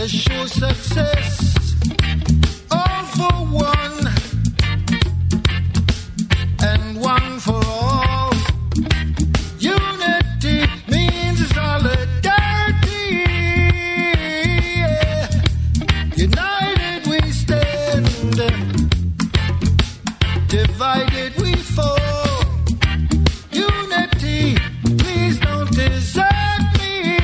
to show success, all for one, and one for all. Unity means solidarity. United we stand, divided we fall. Unity, please don't desert me.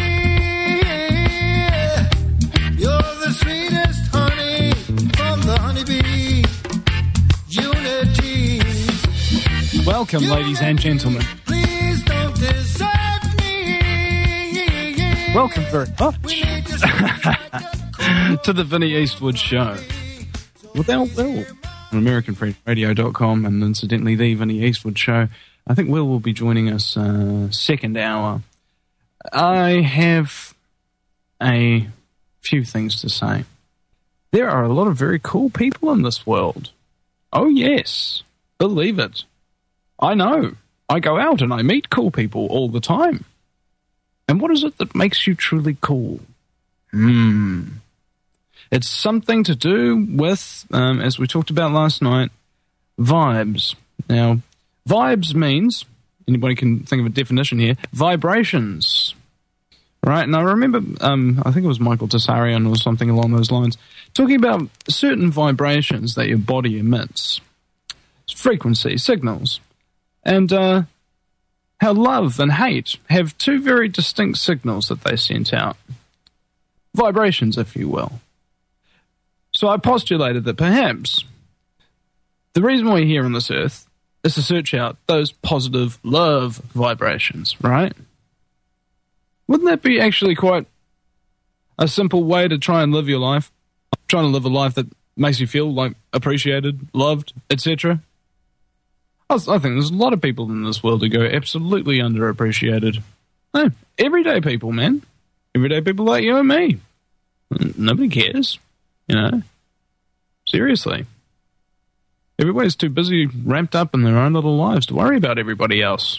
You're the sweetest honey from the honeybee. Unity. Welcome, ladies and gentlemen. Please don't desert me. Welcome very much to the Vinnie Eastwood Show. Without Will on AmericanFreeRadio.com, and incidentally, the Vinnie Eastwood Show. I think Will be joining us second hour. I have a few things to say. There are a lot of very cool people in this world. Oh yes, believe it. I know. I go out and I meet cool people all the time. And what is it that makes you truly cool? It's something to do with, as we talked about last night, vibes. Now, vibes means, anybody can think of a definition here, vibrations. Right? And I remember, I think it was Michael Tessarion or something along those lines, talking about certain vibrations that your body emits. Frequency, signals. And how love and hate have two very distinct signals that they sent out. Vibrations, if you will. So I postulated that perhaps the reason we're here on this earth is to search out those positive love vibrations, right? Wouldn't that be actually quite a simple way to try and live your life? Trying to live a life that makes you feel like appreciated, loved, etc. I think there's a lot of people in this world who go absolutely underappreciated. No, everyday people, man. Everyday people like you and me. Nobody cares, you know. Seriously. Everybody's too busy ramped up in their own little lives to worry about everybody else.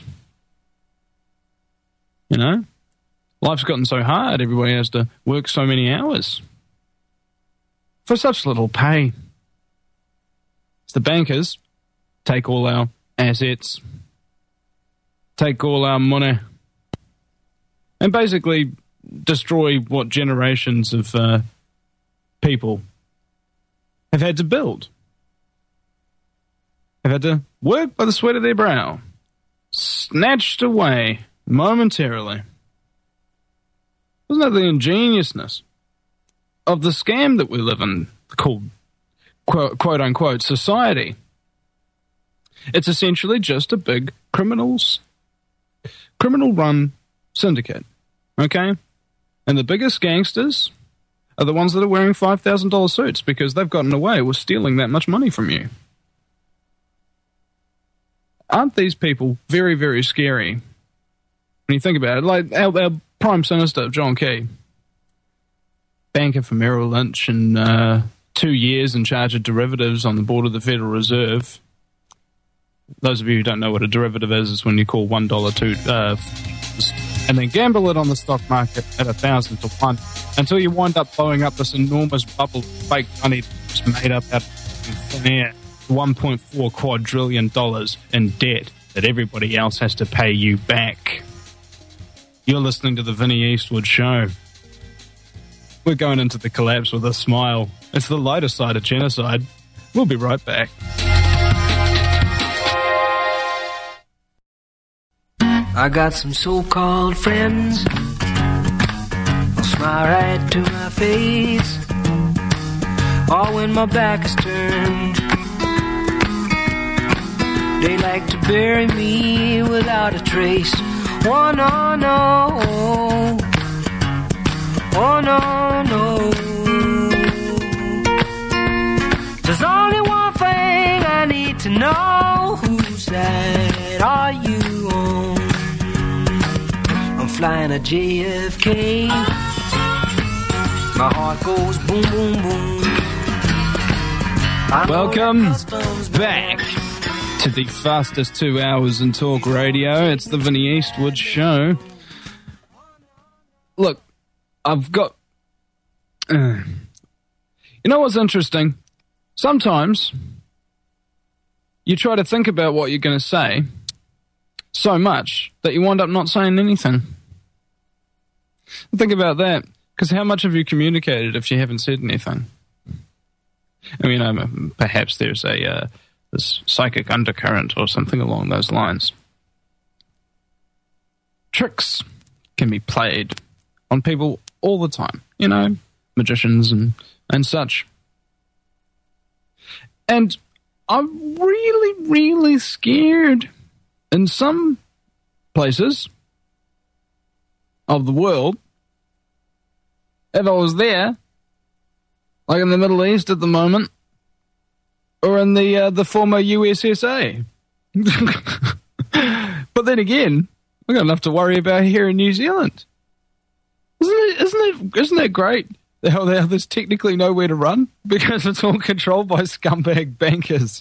You know? Life's gotten so hard, everybody has to work so many hours for such little pay. It's the bankers take all our assets, take all our money, and basically destroy what generations of people have had to build. Have had to work by the sweat of their brow, snatched away momentarily. Isn't that the ingeniousness of the scam that we live in, called quote-unquote society? It's essentially just a big criminal-run syndicate, okay? And the biggest gangsters are the ones that are wearing $5,000 suits because they've gotten away with stealing that much money from you. Aren't these people very, very scary when you think about it? Like our Prime Minister, John Key, banker for Merrill Lynch and 2 years in charge of derivatives on the board of the Federal Reserve. Those of you who don't know what a derivative is, it's when you call $1 and then gamble it on the stock market at 1,000 to 1 until you wind up blowing up this enormous bubble of fake money that's made up out of thin air. $1.4 quadrillion in debt that everybody else has to pay you back. You're listening to the Vinnie Eastwood Show. We're going into the collapse with a smile. It's the lighter side of genocide. We'll be right back. I got some so-called friends. They'll smile right to my face, all when my back is turned. They like to bury me without a trace. Oh no, no. Oh no, no. There's only one thing I need to know. Whose side are you on? I'm flying a JFK. My heart goes boom, boom, boom. Welcome back to the fastest 2 hours in talk radio. It's the Vinnie Eastwood Show. Look, I've got You know what's interesting? Sometimes you try to think about what you're going to say so much that you wind up not saying anything. Think about that, because how much have you communicated if you haven't said anything? I mean, perhaps there's this psychic undercurrent or something along those lines. Tricks can be played on people all the time, magicians and such. And I'm really, really scared in some places of the world. If I was there, like in the Middle East at the moment, or in the former USSA. But then again, I've got enough to worry about here in New Zealand. Isn't it great how there's technically nowhere to run because it's all controlled by scumbag bankers?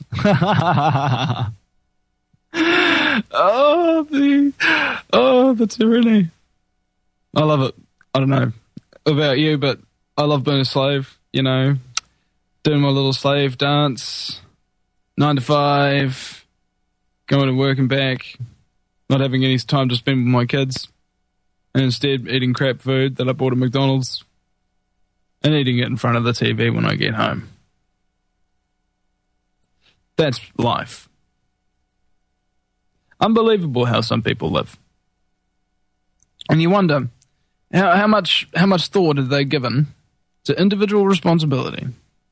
The tyranny. I love it. I don't know about you, but I love being a slave, doing my little slave dance, 9 to 5, going to work and back, not having any time to spend with my kids, and instead eating crap food that I bought at McDonald's and eating it in front of the TV when I get home. That's life. Unbelievable how some people live. And you wonder, how much thought have they given to individual responsibility?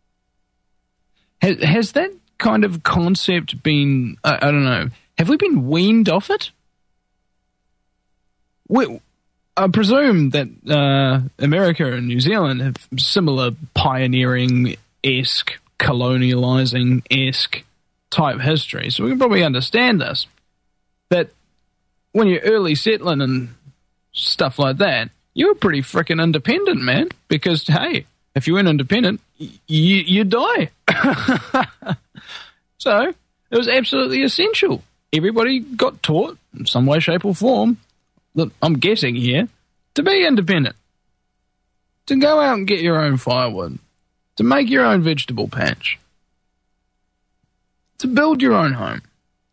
Has that kind of concept been, I don't know, have we been weaned off it? I presume that America and New Zealand have similar pioneering-esque, colonializing-esque type history, so we can probably understand this. That when you're early settling and stuff like that, you were pretty freaking independent, man, because, hey, if you weren't independent, you die. So it was absolutely essential. Everybody got taught in some way, shape, or form, that I'm guessing here, to be independent, to go out and get your own firewood, to make your own vegetable patch, to build your own home,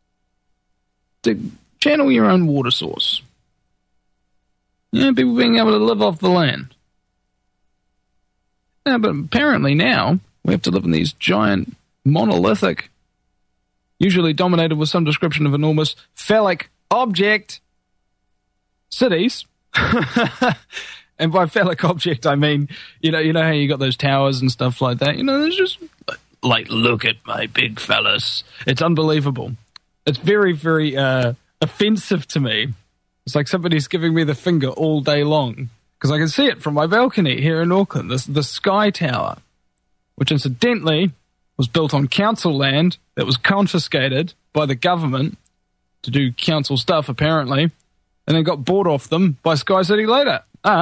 to channel your own water source. People being able to live off the land. But apparently now we have to live in these giant, monolithic, usually dominated with some description of enormous phallic object cities. And by phallic object, I mean, you know how you got those towers and stuff like that. There's just like, look at my big phallus. It's unbelievable. It's very, very offensive to me. It's like somebody's giving me the finger all day long, because I can see it from my balcony here in Auckland. The Sky Tower, which incidentally was built on council land that was confiscated by the government to do council stuff, apparently, and then got bought off them by Sky City later.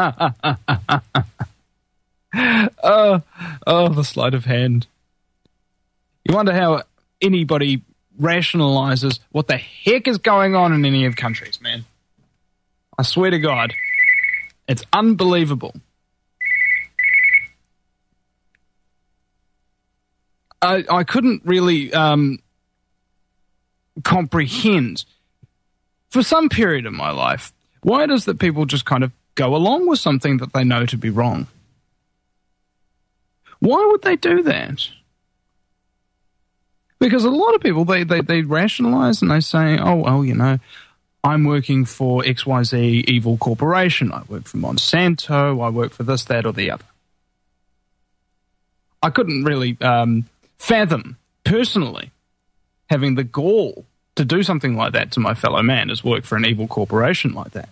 The sleight of hand. You wonder how anybody rationalizes what the heck is going on in any of the countries, man. I swear to God, it's unbelievable. I couldn't really comprehend, for some period of my life, why it is that people just kind of go along with something that they know to be wrong. Why would they do that? Because a lot of people, they rationalize and they say, oh, well, I'm working for XYZ evil corporation. I work for Monsanto. I work for this, that, or the other. I couldn't really fathom, personally, having the gall to do something like that to my fellow man, is work for an evil corporation like that.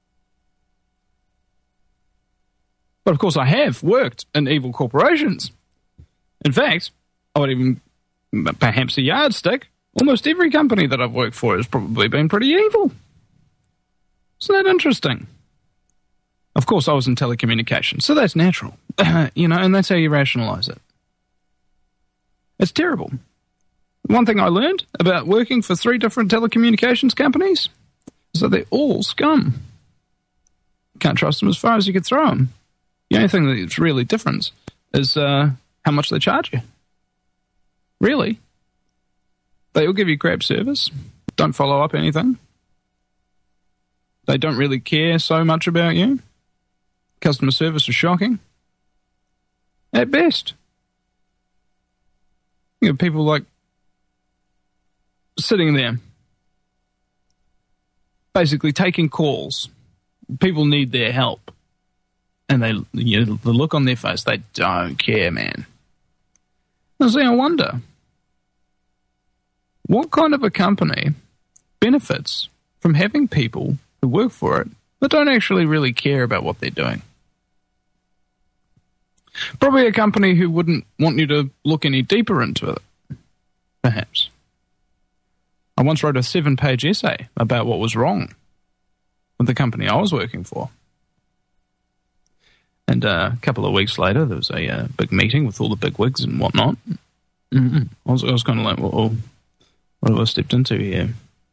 But of course I have worked in evil corporations. In fact, I would even, perhaps a yardstick, almost every company that I've worked for has probably been pretty evil. Isn't that interesting? Of course, I was in telecommunications, so that's natural. And that's how you rationalize it. It's terrible. One thing I learned about working for 3 different telecommunications companies is that they're all scum. Can't trust them as far as you could throw them. The only thing that's really different is how much they charge you. Really. They will give you crap service, don't follow up anything. They don't really care so much about you. Customer service is shocking. At best. You know, people like sitting there, basically taking calls. People need their help. And the look on their face, they don't care, man. I wonder, what kind of a company benefits from having people who work for it that don't actually really care about what they're doing? Probably a company who wouldn't want you to look any deeper into it, perhaps. I once wrote a 7-page essay about what was wrong with the company I was working for. And a couple of weeks later, there was a big meeting with all the big wigs and whatnot. I was kind of like, well, what have I stepped into here?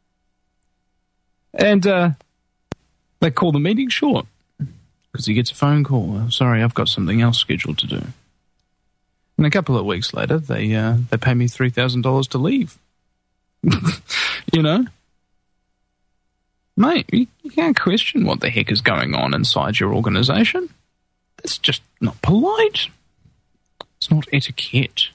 And they call the meeting short because he gets a phone call. Sorry, I've got something else scheduled to do. And a couple of weeks later, they pay me $3,000 to leave. You know? Mate, you can't question what the heck is going on inside your organisation. That's just not polite. It's not etiquette.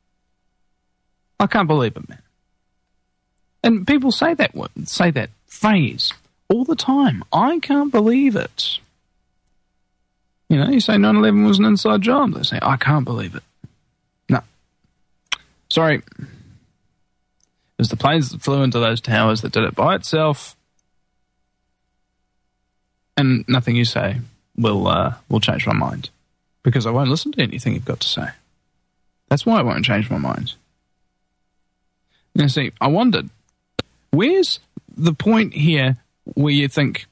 I can't believe it, man. And people say that phrase all the time. I can't believe it. You know, you say 9/11 was an inside job. They say, I can't believe it. No. Sorry. It was the planes that flew into those towers that did it by itself. And nothing you say will change my mind. Because I won't listen to anything you've got to say. That's why I won't change my mind. Now, see, I wondered, where's the point here where you think,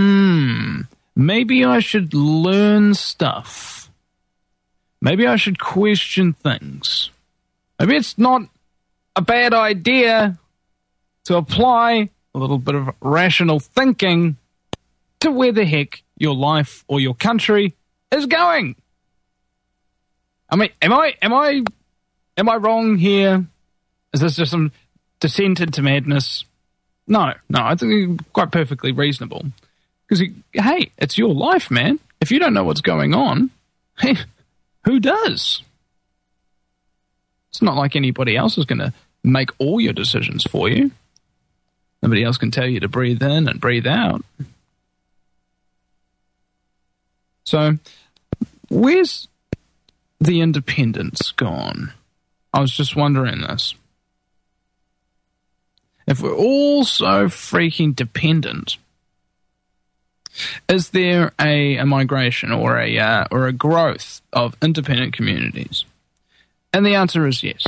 maybe I should learn stuff. Maybe I should question things. Maybe it's not a bad idea to apply a little bit of rational thinking to where the heck your life or your country is going. I mean, am I wrong here? Is this just some descent into madness? No, I think it's quite perfectly reasonable. Because, hey, it's your life, man. If you don't know what's going on, hey, who does? It's not like anybody else is going to make all your decisions for you. Nobody else can tell you to breathe in and breathe out. So, where's the independence gone? I was just wondering this. If we're all so freaking dependent, is there a migration or a growth of independent communities? And the answer is yes.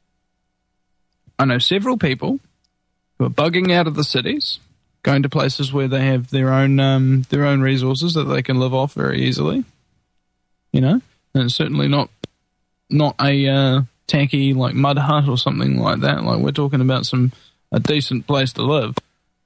I know several people who are bugging out of the cities, going to places where they have their own resources that they can live off very easily. You know, and it's certainly not a tacky like mud hut or something like that. Like we're talking about a decent place to live.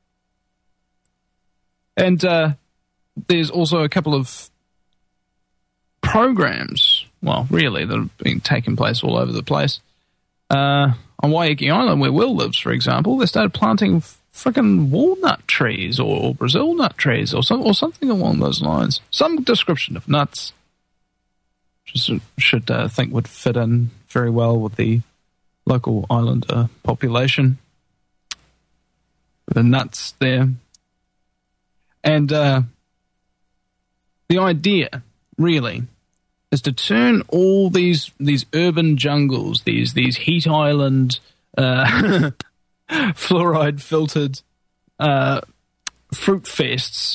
And there's also a couple of programs, well, really, that have been taking place all over the place. On Waiheke Island, where Will lives, for example, they started planting frickin' walnut trees or Brazil nut trees or something along those lines. Some description of nuts. Should think would fit in very well with the local islander population. The nuts there. And the idea, really, is to turn all these urban jungles, these heat island, fluoride-filtered fruit fests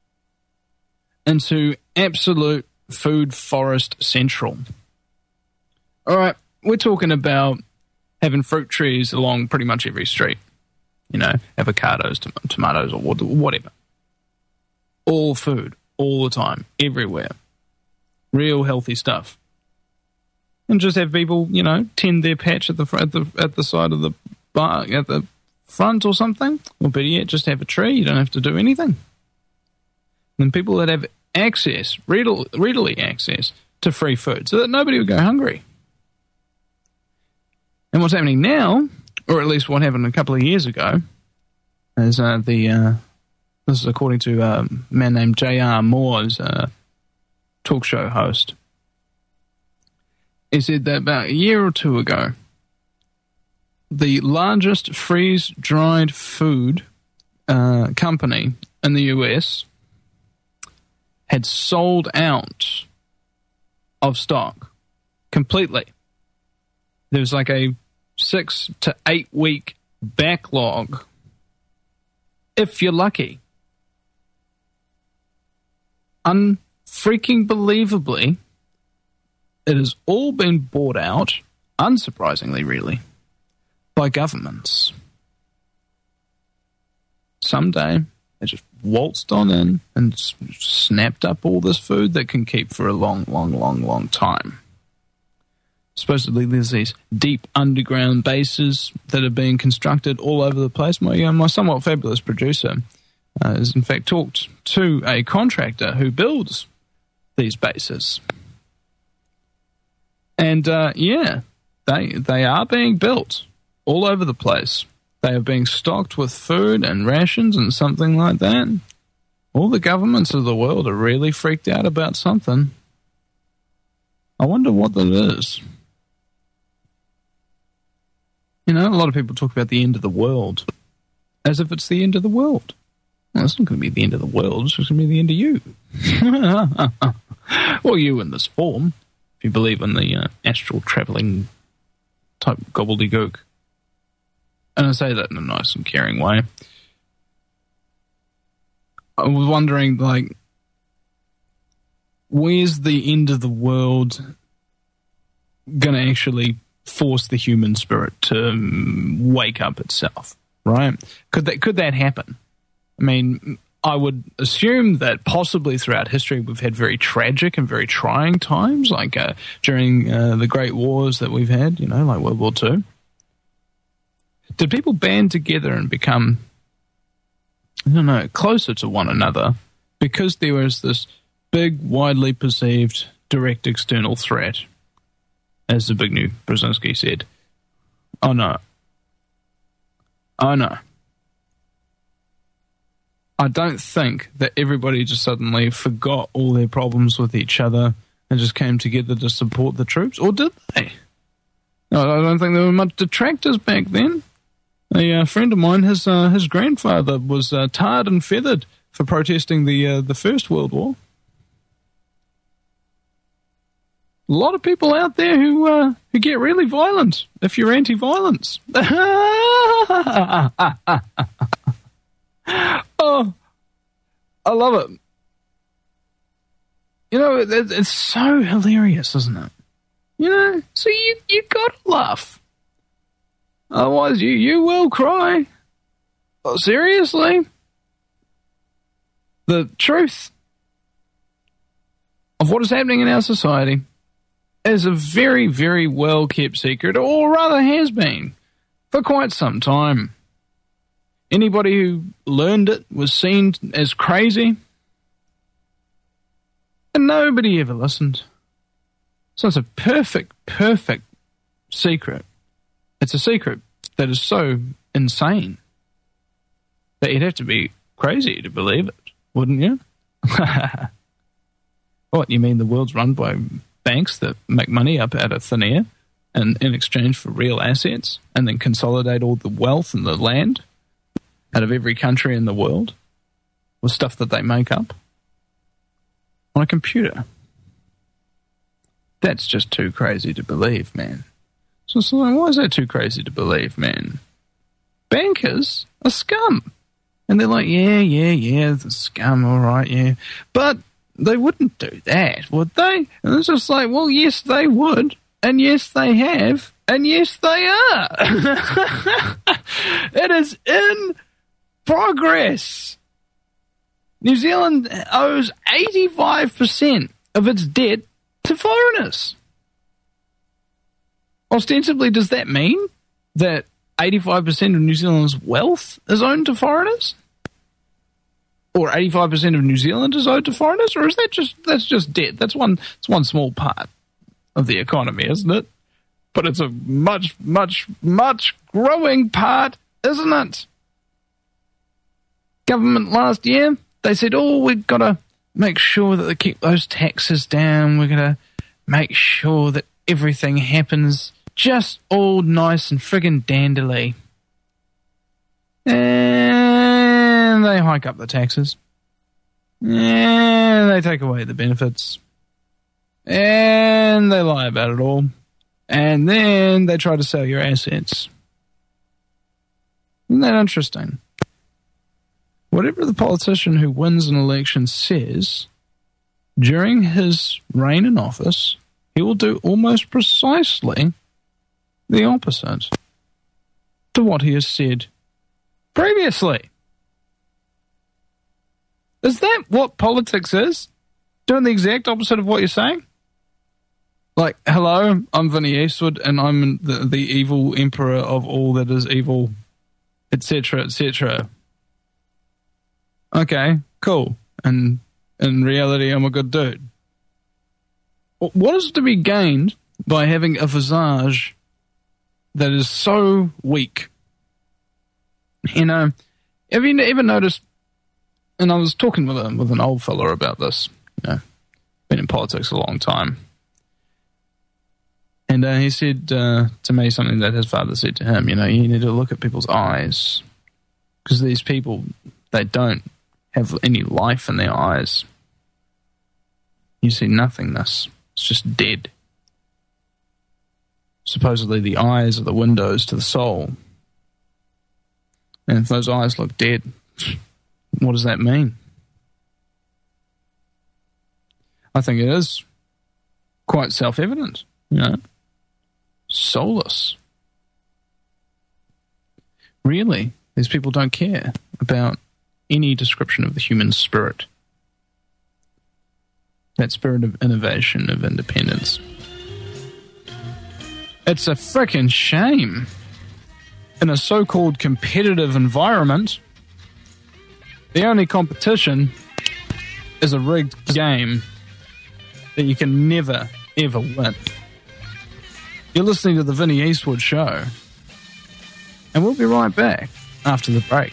into absolute food forest central. All right, we're talking about having fruit trees along pretty much every street. You know, avocados, tomatoes, or whatever. All food, all the time, everywhere. Real healthy stuff. And just have people, you know, tend their patch at the side of the bar, at the front or something. Or better yet, just have a tree. You don't have to do anything. And people that have readily access to free food so that nobody would go hungry. And what's happening now, or at least what happened a couple of years ago, is this is according to a man named J.R. Moore's talk show host. He said that about a year or two ago, the largest freeze-dried food company in the US had sold out of stock completely. There was like a 6 to 8 week backlog, if you're lucky. Unfreaking believably, it has all been bought out, unsurprisingly really, by governments. Someday, they just waltzed on in and snapped up all this food that can keep for a long time. Supposedly there's these deep underground bases that are being constructed all over the place. My somewhat fabulous producer has in fact talked to a contractor who builds these bases. And they are being built all over the place. They are being stocked with food and rations and something like that. All the governments of the world are really freaked out about something. I wonder what that is. You know, a lot of people talk about the end of the world as if it's the end of the world. Well, it's not going to be the end of the world. It's just going to be the end of you. Well, you in this form, if you believe in the astral traveling type gobbledygook. And I say that in a nice and caring way. I was wondering, like, where's the end of the world going to actually force the human spirit to wake up itself, right? Could that happen? I mean, I would assume that possibly throughout history we've had very tragic and very trying times, like during the great wars that we've had, you know, like World War II. Did people band together and become, I don't know, closer to one another because there was this big, widely perceived direct external threat, as Zbigniew Brzezinski said? Oh no. I don't think that everybody just suddenly forgot all their problems with each other and just came together to support the troops, or did they? No, I don't think there were much detractors back then. A friend of mine, his grandfather was tarred and feathered for protesting the First World War. A lot of people out there who get really violent if you're anti-violence. Oh, I love it. You know, it's so hilarious, isn't it? You know, so you gotta laugh. Otherwise, you will cry. Oh, seriously? The truth of what is happening in our society is a very, very well-kept secret, or rather has been, for quite some time. Anybody who learned it was seen as crazy, and nobody ever listened. So it's a perfect secret. It's a secret that is so insane that you'd have to be crazy to believe it, wouldn't you? What, you mean the world's run by banks that make money up out of thin air and in exchange for real assets and then consolidate all the wealth and the land out of every country in the world with stuff that they make up on a computer? That's just too crazy to believe, man. So why is that too crazy to believe, man? Bankers are scum. And they're like, yeah, the scum, all right, yeah. But they wouldn't do that, would they? And it's just like, well, yes, they would. And yes, they have. And yes, they are. It is in progress. New Zealand owes 85% of its debt to foreigners. Ostensibly, does that mean that 85% of New Zealand's wealth is owned to foreigners? or 85% of New Zealand is owed to foreigners, or is that's just debt? It's one small part of the economy, isn't it? But it's a much, much, much growing part, isn't it? Government last year, they said, we've got to make sure that they keep those taxes down. We're going to make sure that everything happens just all nice and friggin' dandily. And they hike up the taxes. And they take away the benefits. And they lie about it all. And then they try to sell your assets. Isn't that interesting? Whatever the politician who wins an election says, during his reign in office, he will do almost precisely the opposite to what he has said previously. Is that what politics is? Doing the exact opposite of what you're saying? Like, hello, I'm Vinnie Eastwood, and I'm the evil emperor of all that is evil, etc., etc. Okay, cool. And in reality, I'm a good dude. What is to be gained by having a visage that is so weak? You know, have you ever noticed, and I was talking with an old fella about this, you know, been in politics a long time, and he said to me something that his father said to him, you know, you need to look at people's eyes, because these people, they don't have any life in their eyes. You see nothingness. It's just dead. Supposedly the eyes are the windows to the soul. And if those eyes look dead, what does that mean? I think it is quite self-evident, you know. Soulless. Really, these people don't care about any description of the human spirit. That spirit of innovation, of independence. It's a frickin' shame. In a so-called competitive environment, the only competition is a rigged game that you can never, ever win. You're listening to the Vinnie Eastwood Show, and we'll be right back after the break.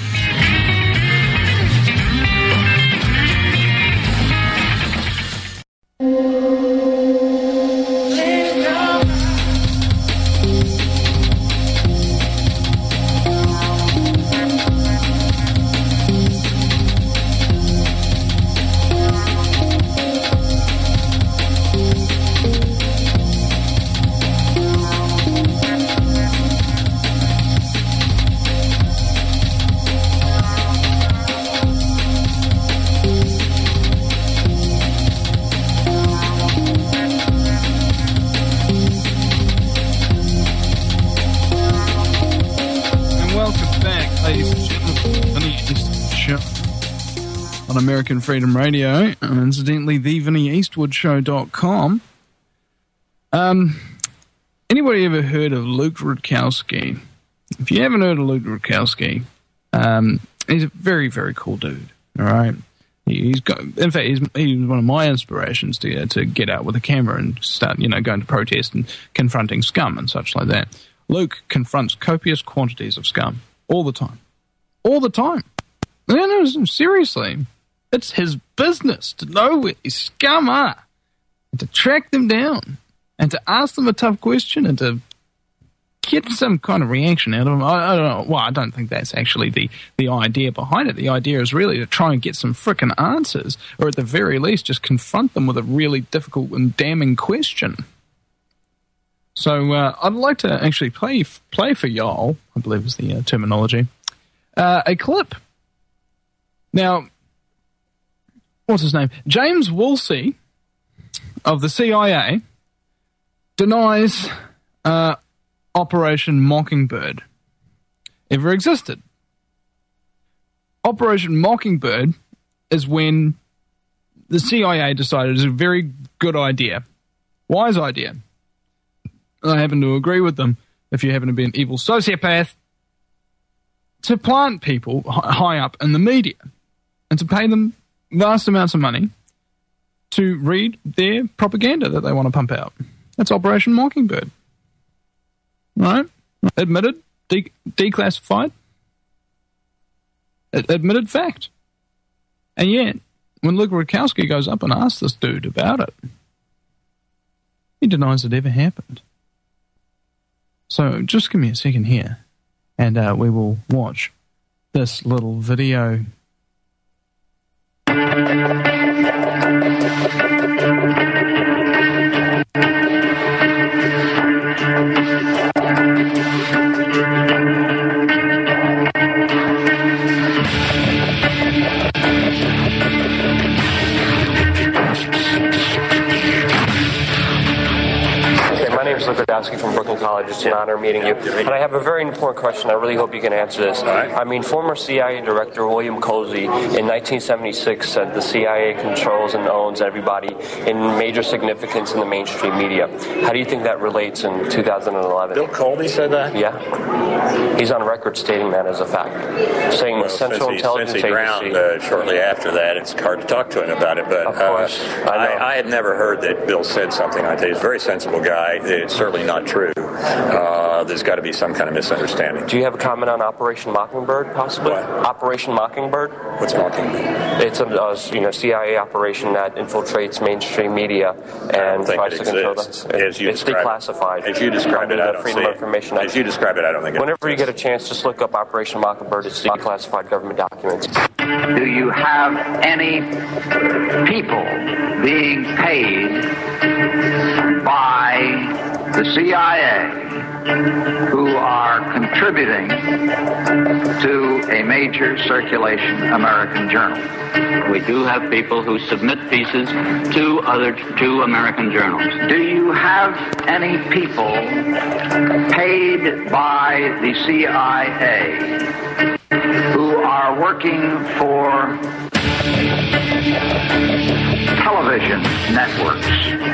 American Freedom Radio, and incidentally, thevinnieeastwoodshow.com. Anybody ever heard of Luke Rudkowski? If you haven't heard of Luke Rudkowski, he's a very, very cool dude. All right, he's one of my inspirations to get out with a camera and start, you know, going to protest and confronting scum and such like that. Luke confronts copious quantities of scum all the time. No, seriously. It's his business to know where these scum are and to track them down and to ask them a tough question and to get some kind of reaction out of them. I don't know. Well, I don't think that's actually the idea behind it. The idea is really to try and get some frickin' answers, or at the very least just confront them with a really difficult and damning question. So I'd like to actually play for y'all, I believe is the terminology, a clip. Now, what's his name? James Woolsey of the CIA denies Operation Mockingbird ever existed. Operation Mockingbird is when the CIA decided it's a very good idea, wise idea. I happen to agree with them, if you happen to be an evil sociopath, to plant people high up in the media. and to pay them vast amounts of money to read their propaganda that they want to pump out. That's Operation Mockingbird. Right? Admitted, declassified, admitted fact. And yet, when Luke Rudkowski goes up and asks this dude about it, he denies it ever happened. So just give me a second here, and we will watch this little video. Luke Rudkowski from Brooklyn College. It's an honor meeting you. And I have a very important question. I really hope you can answer this. I mean, former CIA Director William Cozy in 1976 said the CIA controls and owns everybody in major significance in the mainstream media. How do you think that relates in 2011? Bill Colby said that? Yeah. He's on record stating that as a fact. Saying the Central Intelligence Agency... Since he drowned shortly after that, it's hard to talk to him about it. But of course. I had never heard that Bill said something like that. He's a very sensible guy. It's certainly not true. There's got to be some kind of misunderstanding. Do you have a comment on Operation Mockingbird, possibly? What? Operation Mockingbird? What's Mockingbird? It's a CIA operation that infiltrates mainstream media and tries to control them. It's declassified. As you describe it, I don't Freedom see of Information Act. As you describe it, I don't think it Whenever you get a chance, just look up Operation Mockingbird. It's declassified government documents. Do you have any people being paid by the CIA who are contributing to a major circulation American journal? We do have people who submit pieces to American journals. Do you have any people paid by the CIA who are working for television networks?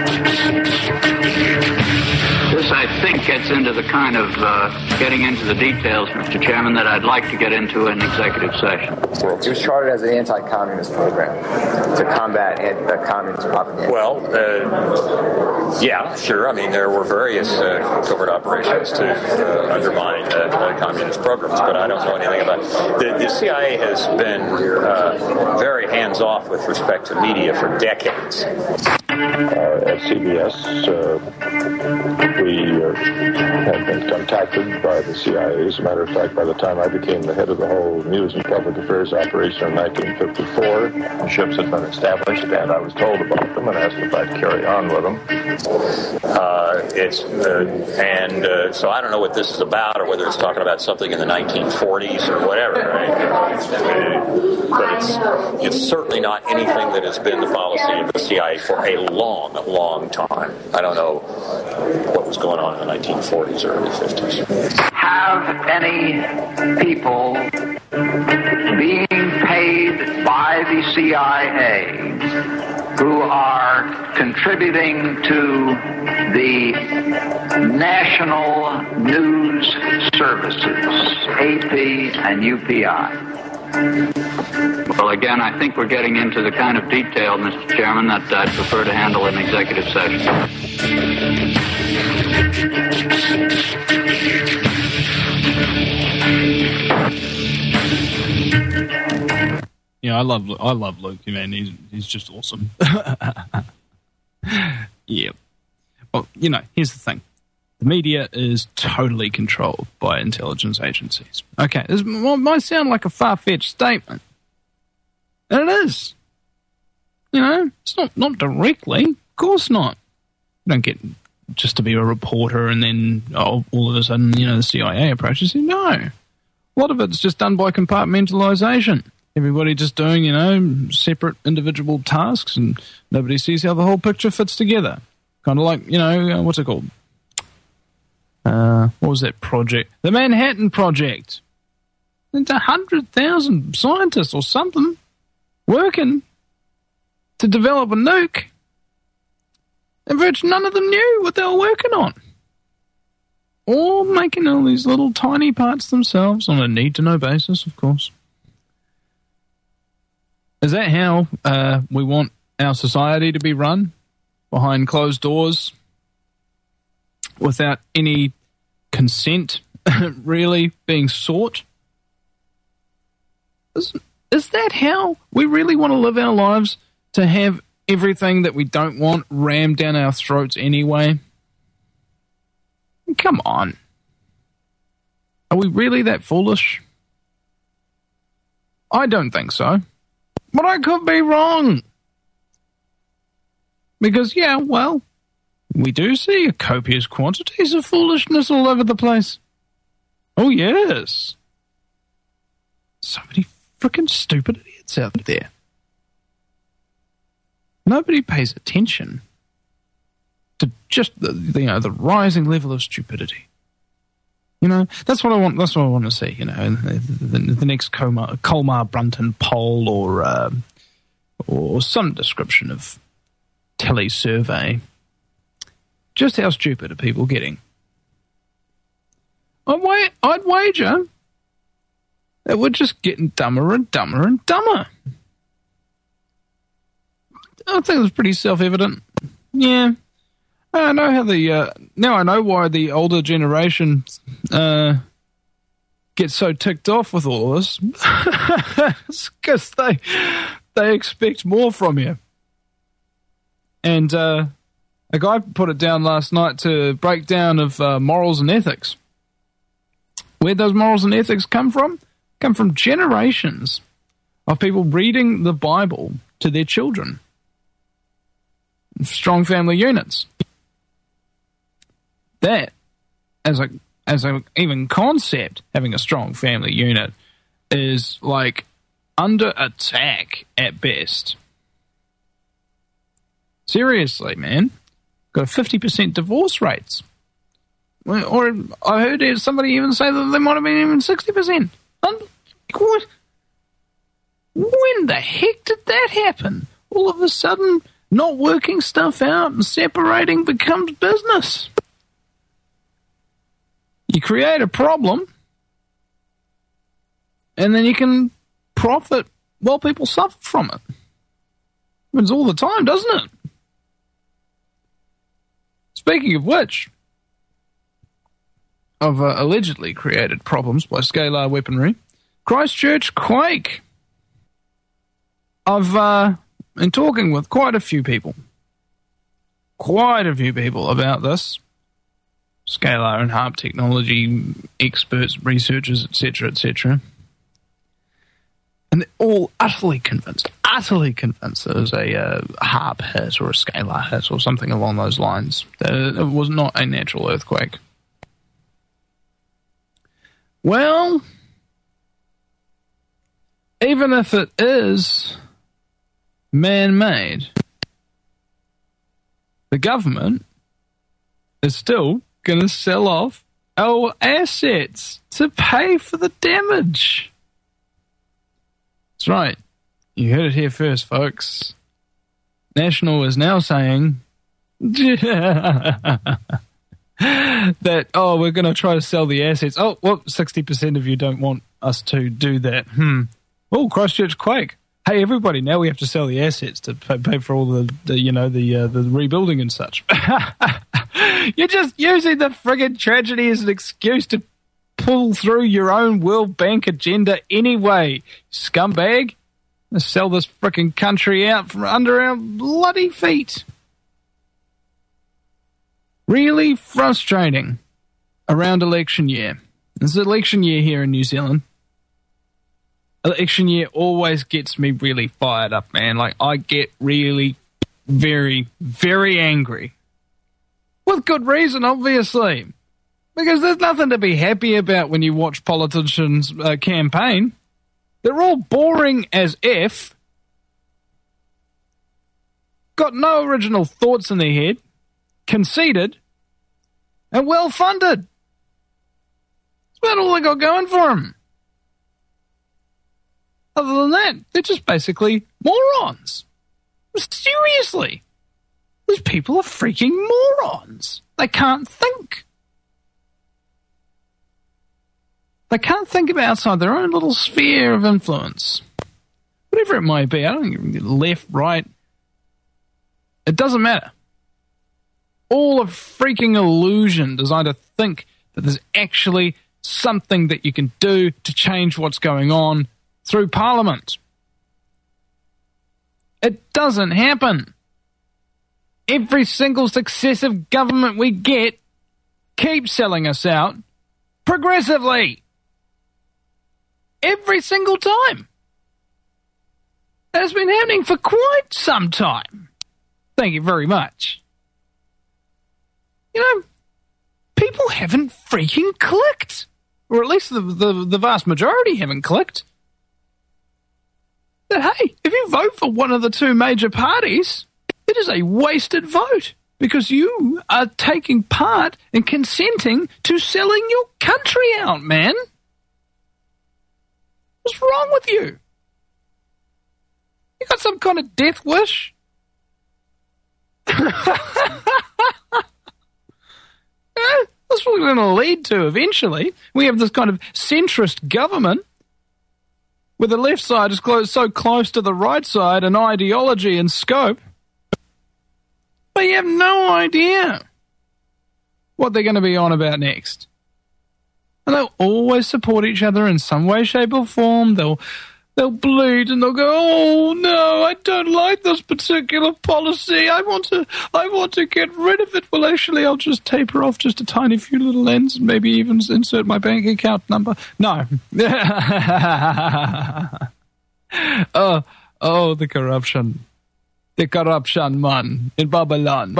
This, I think, gets into the kind of getting into the details, Mr. Chairman, that I'd like to get into in executive session. It was chartered as an anti-communist program to combat communist propaganda. Well, yeah, sure. I mean, there were various covert operations to undermine communist programs, but I don't know anything about it. The CIA has been very hands-off with respect to media for decades. At CBS, we had been contacted by the CIA. As a matter of fact, by the time I became the head of the whole News and Public Affairs operation in 1954, ships had been established, and I was told about them and asked if I'd carry on with them. So I don't know what this is about, or whether it's talking about something in the 1940s or whatever, right? But it's certainly not anything that has been the policy of the CIA for a long, long time. I don't know what was going on in the 1940s or early 50s. Have any people being paid by the CIA who are contributing to the national news services, AP and UPI? Well, again, I think we're getting into the kind of detail, Mr. Chairman, that I'd prefer to handle in executive session. Yeah, I love Luke, man. He's just awesome. Yeah. Well, here's the thing. The media is totally controlled by intelligence agencies. Okay, this might sound like a far-fetched statement. And it is. It's not directly. Of course not. You don't get just to be a reporter and then, all of a sudden, the CIA approaches you. No. A lot of it's just done by compartmentalization. Everybody just doing, separate individual tasks, and nobody sees how the whole picture fits together. Kind of like, what's it called? What was that project? The Manhattan Project. It's 100,000 scientists or something working to develop a nuke. And virtually none of them knew what they were working on. All making all these little tiny parts themselves on a need-to-know basis, of course. Is that how we want our society to be run? Behind closed doors? Without any consent really being sought? Is that how we really want to live our lives? To have everything that we don't want rammed down our throats anyway? Come on. Are we really that foolish? I don't think so. But I could be wrong. Because, yeah, well, we do see copious quantities of foolishness all over the place. Oh, yes. So many freaking stupid idiots out there. Nobody pays attention to just the rising level of stupidity. That's what I want. That's what I want to see. In the next Colmar Brunton poll or some description of tele-survey. Just how stupid are people getting? I'd wager that we're just getting dumber and dumber and dumber. I think it's pretty self-evident. Yeah. I know how now I know why the older generation gets so ticked off with all of this. It's because they expect more from you. And a guy put it down last night to breakdown of morals and ethics. Where'd those morals and ethics come from? Come from generations of people reading the Bible to their children. Strong family units. That, as a even concept, having a strong family unit is like under attack at best. Seriously, man. Got a 50% divorce rates. Or I heard somebody even say that they might have been even 60%. What? When the heck did that happen? All of a sudden, not working stuff out and separating becomes business. You create a problem, and then you can profit while people suffer from it. Happens all the time, doesn't it? Speaking of which, of allegedly created problems by scalar weaponry, Christchurch quake. I've been talking with quite a few people about this. Scalar and HARP technology experts, researchers, etc., etc. And they're all utterly convinced that it was a HARP hit or a scalar hit or something along those lines. That it was not a natural earthquake. Well, even if it is man-made, the government is still going to sell off our assets to pay for the damage. That's right. You heard it here first, folks. National is now saying that, we're going to try to sell the assets. Oh, well, 60% of you don't want us to do that. Oh, Christchurch quake. Hey, everybody, now we have to sell the assets to pay for all the rebuilding and such. You're just using the friggin' tragedy as an excuse to pull through your own World Bank agenda anyway, scumbag. Let's sell this frickin' country out from under our bloody feet. Really frustrating around election year. It's election year here in New Zealand. Election year always gets me really fired up, man. Like, I get really very, very angry. With good reason, obviously. Because there's nothing to be happy about when you watch politicians campaign. They're all boring as F. Got no original thoughts in their head. Conceited. And well-funded. That's about all they got going for them. Other than that, they're just basically morons. Seriously. These people are freaking morons. They can't think. They can't think about outside their own little sphere of influence. whatever it might be. I don't think left, right. It doesn't matter. All a freaking illusion designed to think that there's actually something that you can do to change what's going on through Parliament. It doesn't happen. Every single successive government we get keeps selling us out progressively. Every single time. And it's been happening for quite some time. Thank you very much. You know, people haven't freaking clicked. Or at least the vast majority haven't clicked. That, hey, if you vote for one of the two major parties, it is a wasted vote because you are taking part and consenting to selling your country out, man. What's wrong with you? You got some kind of death wish? That's what we're going to lead to eventually. We have this kind of centrist government where the left side is so close to the right side in ideology and scope, but you have no idea what they're going to be on about next. And they'll always support each other in some way, shape, or form. They'll bleed and they'll go, oh no, I don't like this particular policy. I want to get rid of it. Well, actually, I'll just taper off just a tiny few little ends and maybe even insert my bank account number. No. Oh, the corruption. The corruption, man, in Babylon.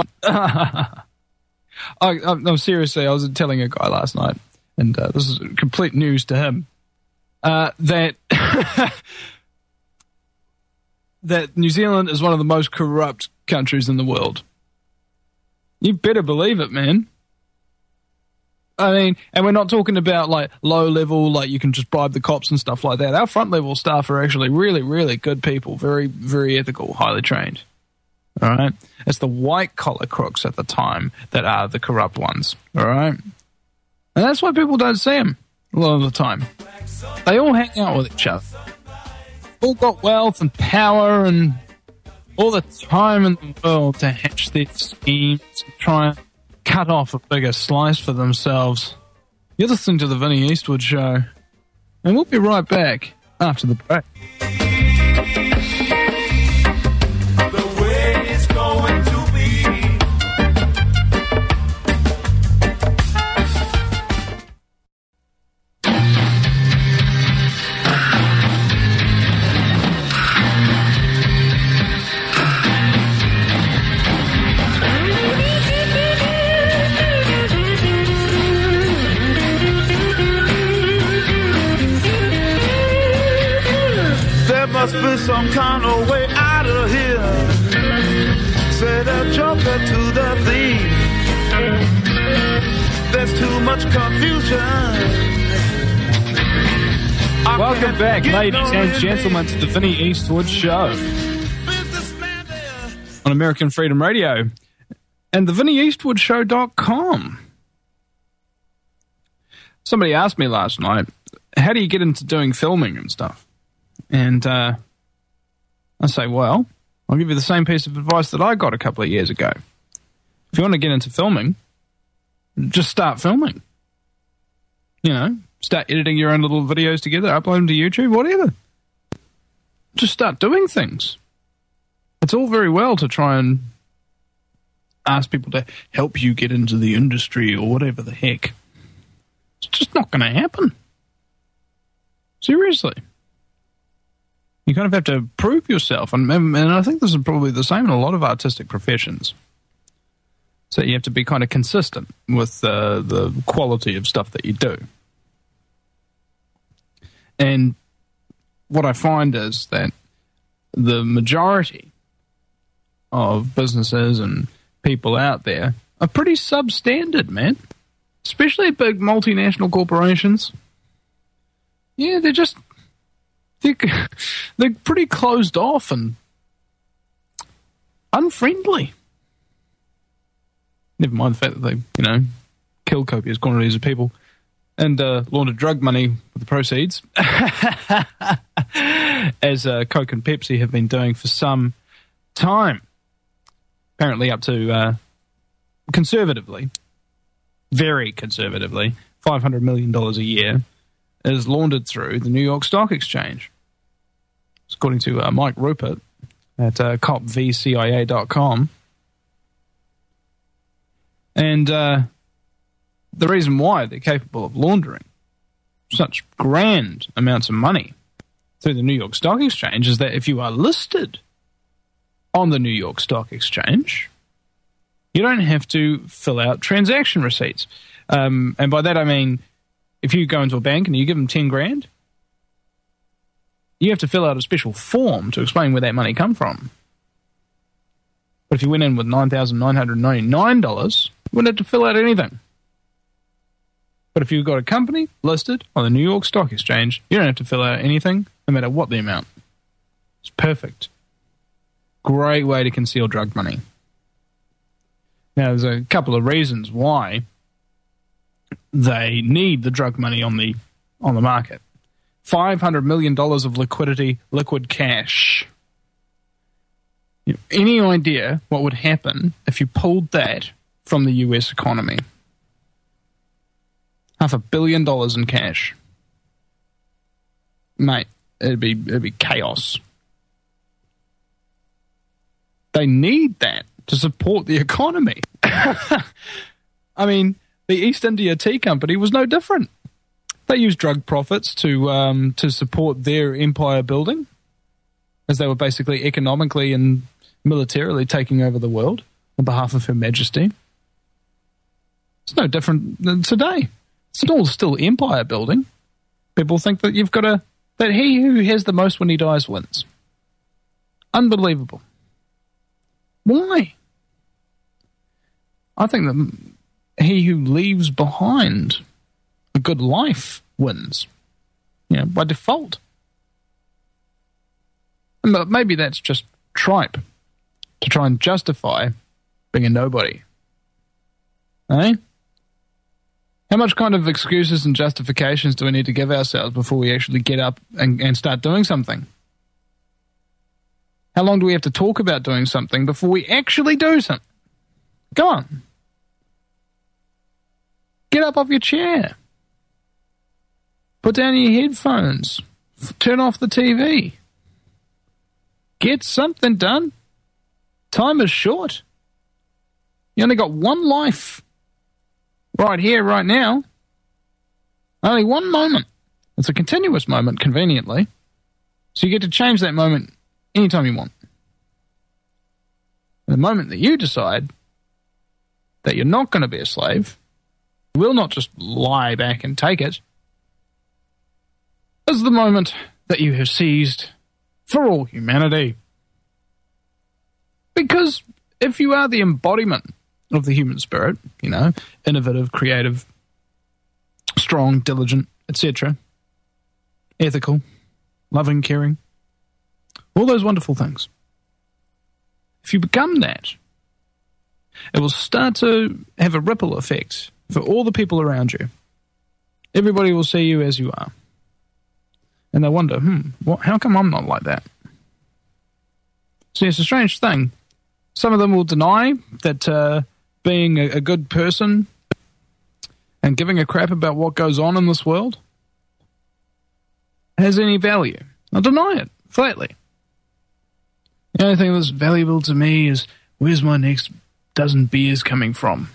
No, seriously, I was telling a guy last night, and this is complete news to him, that that New Zealand is one of the most corrupt countries in the world. You better believe it, man. I mean, and we're not talking about like low level, like you can just bribe the cops and stuff like that. Our front level staff are actually really, really good people, very, very ethical, highly trained. All right, it's the white collar crooks at the time that are the corrupt ones. All right, and that's why people don't see them a lot of the time. They all hang out with each other. All got wealth and power and all the time in the world to hatch their schemes and try and cut off a bigger slice for themselves. You're listening to the Vinnie Eastwood Show, and we'll be right back after the break. The way it's going to be. Must be some kind of way out of here. Said a joker to the thief. There's too much confusion. Welcome back, ladies and gentlemen, to the Vinnie Eastwood Show on American Freedom Radio and the VinnieEastwoodShow.com. Somebody asked me last night, how do you get into doing filming and stuff? And I say, well, I'll give you the same piece of advice that I got a couple of years ago. If you want to get into filming, just start filming. You know, start editing your own little videos together, upload them to YouTube, whatever. Just start doing things. It's all very well to try and ask people to help you get into the industry or whatever the heck. It's just not going to happen. Seriously. You kind of have to prove yourself. And I think this is probably the same in a lot of artistic professions. So you have to be kind of consistent with the quality of stuff that you do. And what I find is that the majority of businesses and people out there are pretty substandard, man. Especially big multinational corporations. Yeah, they're pretty closed off and unfriendly. Never mind the fact that they, kill copious quantities of people and launder drug money with the proceeds. as Coke and Pepsi have been doing for some time. Apparently up to, conservatively, very conservatively, $500 million a year is laundered through the New York Stock Exchange. According to Mike Rupert at copvcia.com. And the reason why they're capable of laundering such grand amounts of money through the New York Stock Exchange is that if you are listed on the New York Stock Exchange, you don't have to fill out transaction receipts. And by that I mean, if you go into a bank and you give them 10 grand, you have to fill out a special form to explain where that money come from. But if you went in with $9,999, you wouldn't have to fill out anything. But if you've got a company listed on the New York Stock Exchange, you don't have to fill out anything, no matter what the amount. It's perfect. Great way to conceal drug money. Now, there's a couple of reasons why they need the drug money on the market. $500 million of liquidity, liquid cash. Any idea what would happen if you pulled that from the US economy? $500 million in cash. Mate, it'd be chaos. They need that to support the economy. I mean, the East India Tea Company was no different. They used drug profits to support their empire building, as they were basically economically and militarily taking over the world on behalf of Her Majesty. It's no different than today. It's all still empire building. People think that that he who has the most when he dies wins. Unbelievable. Why? I think that he who leaves behind a good life wins, by default. But maybe that's just tripe to try and justify being a nobody. Eh? How much kind of excuses and justifications do we need to give ourselves before we actually get up and start doing something? How long do we have to talk about doing something before we actually do something? Go on. Get up off your chair. Put down your headphones. Turn off the TV. Get something done. Time is short. You only got one life. Right here, right now. Only one moment. It's a continuous moment, conveniently. So you get to change that moment anytime you want. The moment that you decide that you're not going to be a slave, you will not just lie back and take it, is the moment that you have seized for all humanity. Because if you are the embodiment of the human spirit, innovative, creative, strong, diligent, etc., ethical, loving, caring, all those wonderful things. If you become that, it will start to have a ripple effect for all the people around you. Everybody will see you as you are. And they wonder, how come I'm not like that? See, it's a strange thing. Some of them will deny that being a good person and giving a crap about what goes on in this world has any value. I'll deny it, flatly. The only thing that's valuable to me is where's my next dozen beers coming from?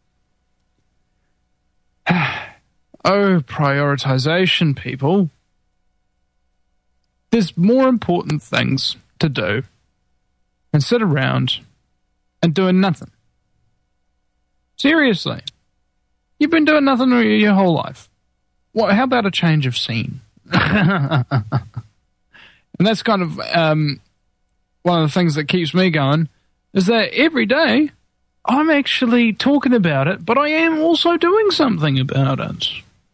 Oh, prioritization, people. There's more important things to do than sit around and doing nothing. Seriously. You've been doing nothing your whole life. How about a change of scene? And that's kind of one of the things that keeps me going, is that every day I'm actually talking about it, but I am also doing something about it.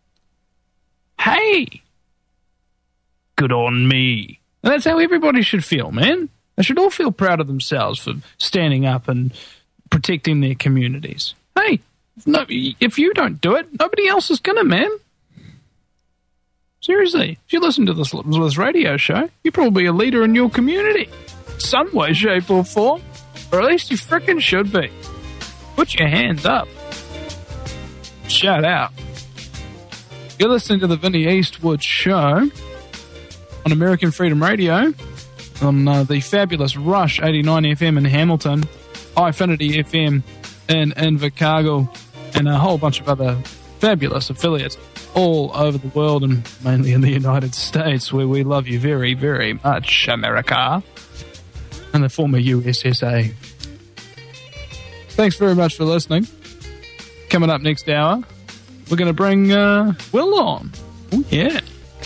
Hey! Good on me. And that's how everybody should feel, man. They should all feel proud of themselves for standing up and protecting their communities. Hey, if you don't do it, nobody else is gonna, man. Seriously, if you listen to this radio show, you're probably a leader in your community. Some way, shape, or form. Or at least you frickin' should be. Put your hands up. Shout out. You're listening to the Vinnie Eastwood Show on American Freedom Radio, on the fabulous Rush 89 FM in Hamilton, iFinity FM in Invercargill, and a whole bunch of other fabulous affiliates all over the world, and mainly in the United States, where we love you very, very much, America, and the former USSA. Thanks very much for listening. Coming up next hour, we're going to bring Will on. Oh, yeah.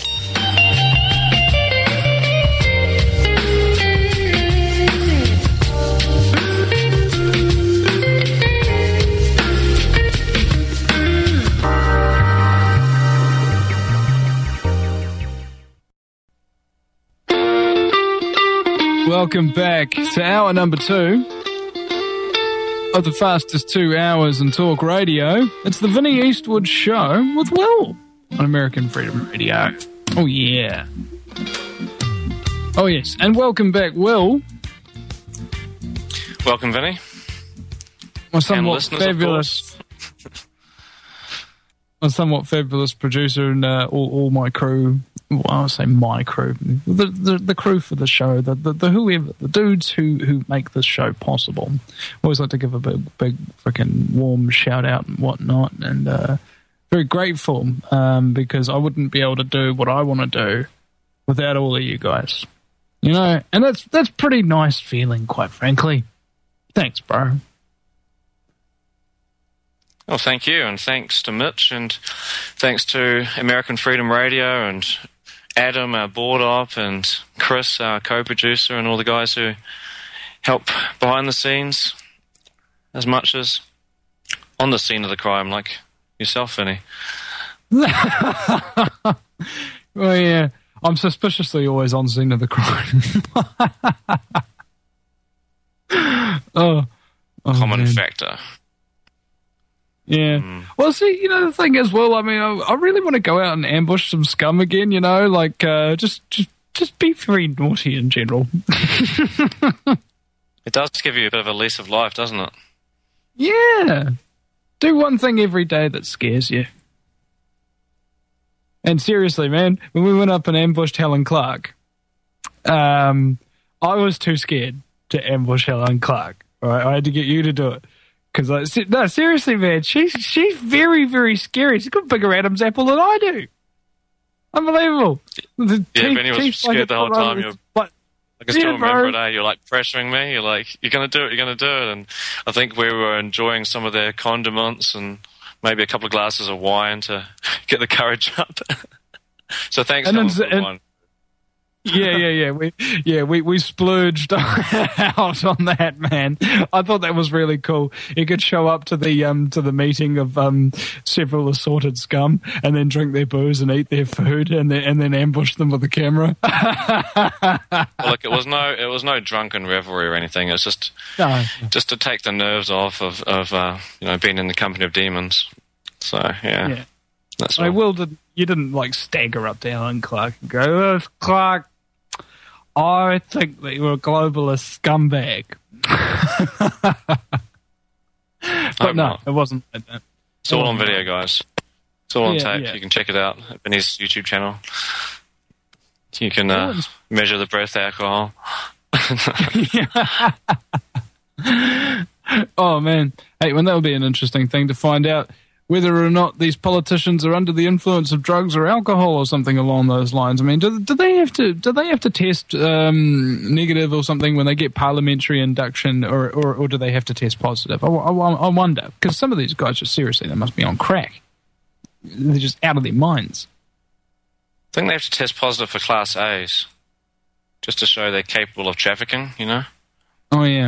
Welcome back to hour number 2 of the fastest 2 hours in talk radio. It's the Vinnie Eastwood Show with Will on American Freedom Radio. Oh, yeah. Oh, yes. And welcome back, Will. Welcome, Vinnie. My somewhat fabulous... my somewhat fabulous producer and all my crew. Well, I'll say my crew, the crew for the show, the whoever, the dudes who make this show possible. Always like to give a big freaking warm shout out and whatnot, and very grateful because I wouldn't be able to do what I want to do without all of you guys, you know. And that's pretty nice feeling, quite frankly. Thanks, bro. Well, thank you, and thanks to Mitch, and thanks to American Freedom Radio, and Adam, our board op, and Chris, our co-producer, and all the guys who help behind the scenes as much as on the scene of the crime, like yourself, Vinny. Well, yeah, I'm suspiciously always on scene of the crime. Common factor. Yeah. Well, see, you know, the thing is, well, I mean, I really want to go out and ambush some scum again, you know, like, just be very naughty in general. It does give you a bit of a lease of life, doesn't it? Yeah. Do one thing every day that scares you. And seriously, man, when we went up and ambushed Helen Clark, I was too scared to ambush Helen Clark. All right? I had to get you to do it. Because, no, seriously, man, she's very, very scary. She's got a bigger Adam's apple than I do. Unbelievable. Benny was scared the whole time. I can still remember it, You're like pressuring me. You're like, you're going to do it. And I think we were enjoying some of their condiments and maybe a couple of glasses of wine to get the courage up. So thanks, Helen, for the wine. Yeah. We splurged out on that, man. I thought that was really cool. You could show up to the meeting of several assorted scum and then drink their booze and eat their food and then ambush them with a camera. Well, look, it was no drunken revelry or anything. It was just to take the nerves off of being in the company of demons. So yeah. That's all. You didn't like stagger up to Helen Clark and go, Clark, I think that you're a globalist scumbag. But no, it wasn't like that. It's all on video, guys. It's all on tape. Yeah. You can check it out at Vinny's YouTube channel. You can measure the breath alcohol. Oh, man. Hey, that would be an interesting thing to find out. Whether or not these politicians are under the influence of drugs or alcohol or something along those lines. I mean, do they have to test negative or something when they get parliamentary induction, or do they have to test positive? I wonder, because some of these guys are seriously, they must be on crack. They're just out of their minds. I think they have to test positive for Class A's, just to show they're capable of trafficking. You know? Oh yeah.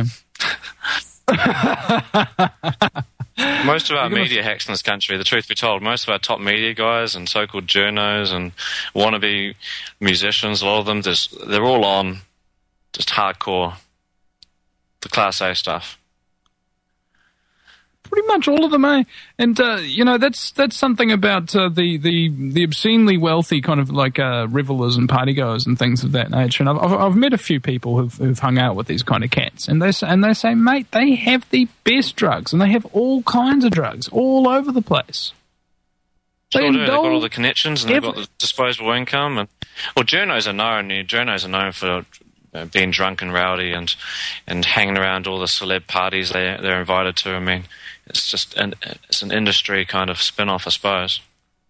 Most of our media hacks in this country, the truth be told, most of our top media guys and so-called journos and wannabe musicians, a lot of them, they're all on just hardcore, the Class A stuff. Pretty much all of them, eh? And that's something about the obscenely wealthy kind of like revelers and partygoers and things of that nature. And I've met a few people who've hung out with these kind of cats, and they say, mate, they have the best drugs, and they have all kinds of drugs all over the place. They've got all the connections, and they've got the disposable income. And journos are known for being drunk and rowdy and hanging around all the celeb parties they're invited to. I mean, it's just it's an industry kind of spin-off, I suppose.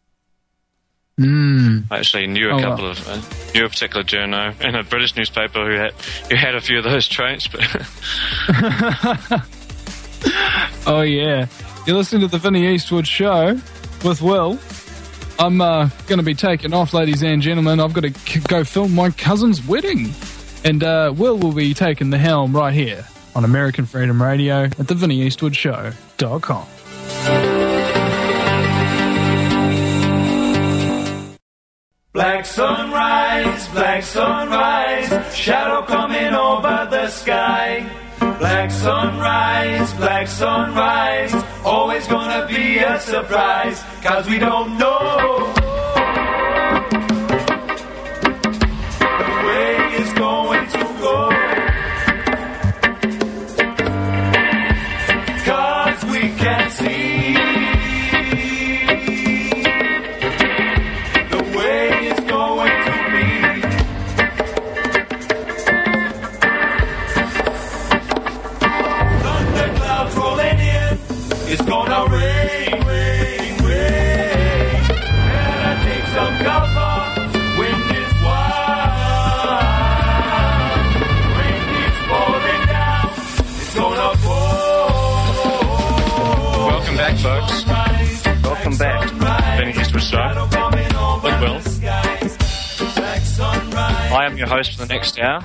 I actually knew a particular journo in a British newspaper who had a few of those traits. But oh yeah, you're listening to the Vinnie Eastwood Show with Will. I'm going to be taking off, ladies and gentlemen. I've got to go film my cousin's wedding. And Will be taking the helm right here on American Freedom Radio at theVinnieEastwoodShow.com. Black sunrise, shadow coming over the sky. Black sunrise, always gonna be a surprise, 'cause we don't know the way it's going to go. 'Cause we can't see the way it's going to be. Thunder clouds rolling in, it's gonna rain, rain, rain. Better take some cover, wind is wild. Rain keeps falling down, it's gonna fall. welcome back, folks. Welcome back to the Vinnie Eastwood Show with Will. I am your host for the next hour.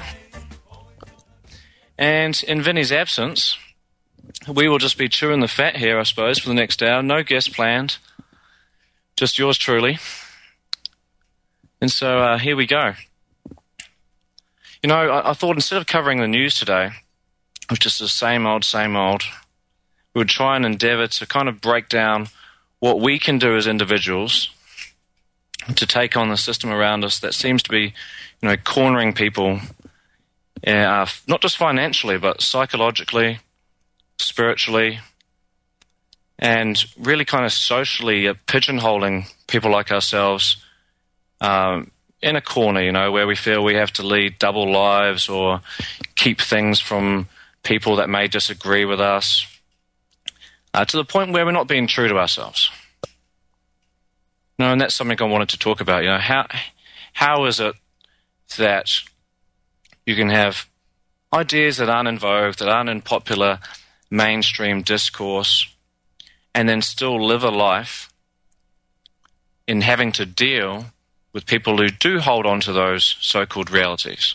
And in Vinnie's absence, we will just be chewing the fat here, I suppose, for the next hour. No guest planned. Just yours truly. And so here we go. You know, I thought instead of covering the news today, which is the same old, we would try and endeavour to kind of break down what we can do as individuals to take on the system around us that seems to be, cornering people, not just financially, but psychologically, spiritually, and really kind of socially pigeonholing people like ourselves in a corner, where we feel we have to lead double lives or keep things from people that may disagree with us, to the point where we're not being true to ourselves. And that's something I wanted to talk about. How is it that you can have ideas that aren't in vogue, that aren't in popular mainstream discourse, and then still live a life in having to deal with people who do hold on to those so-called realities?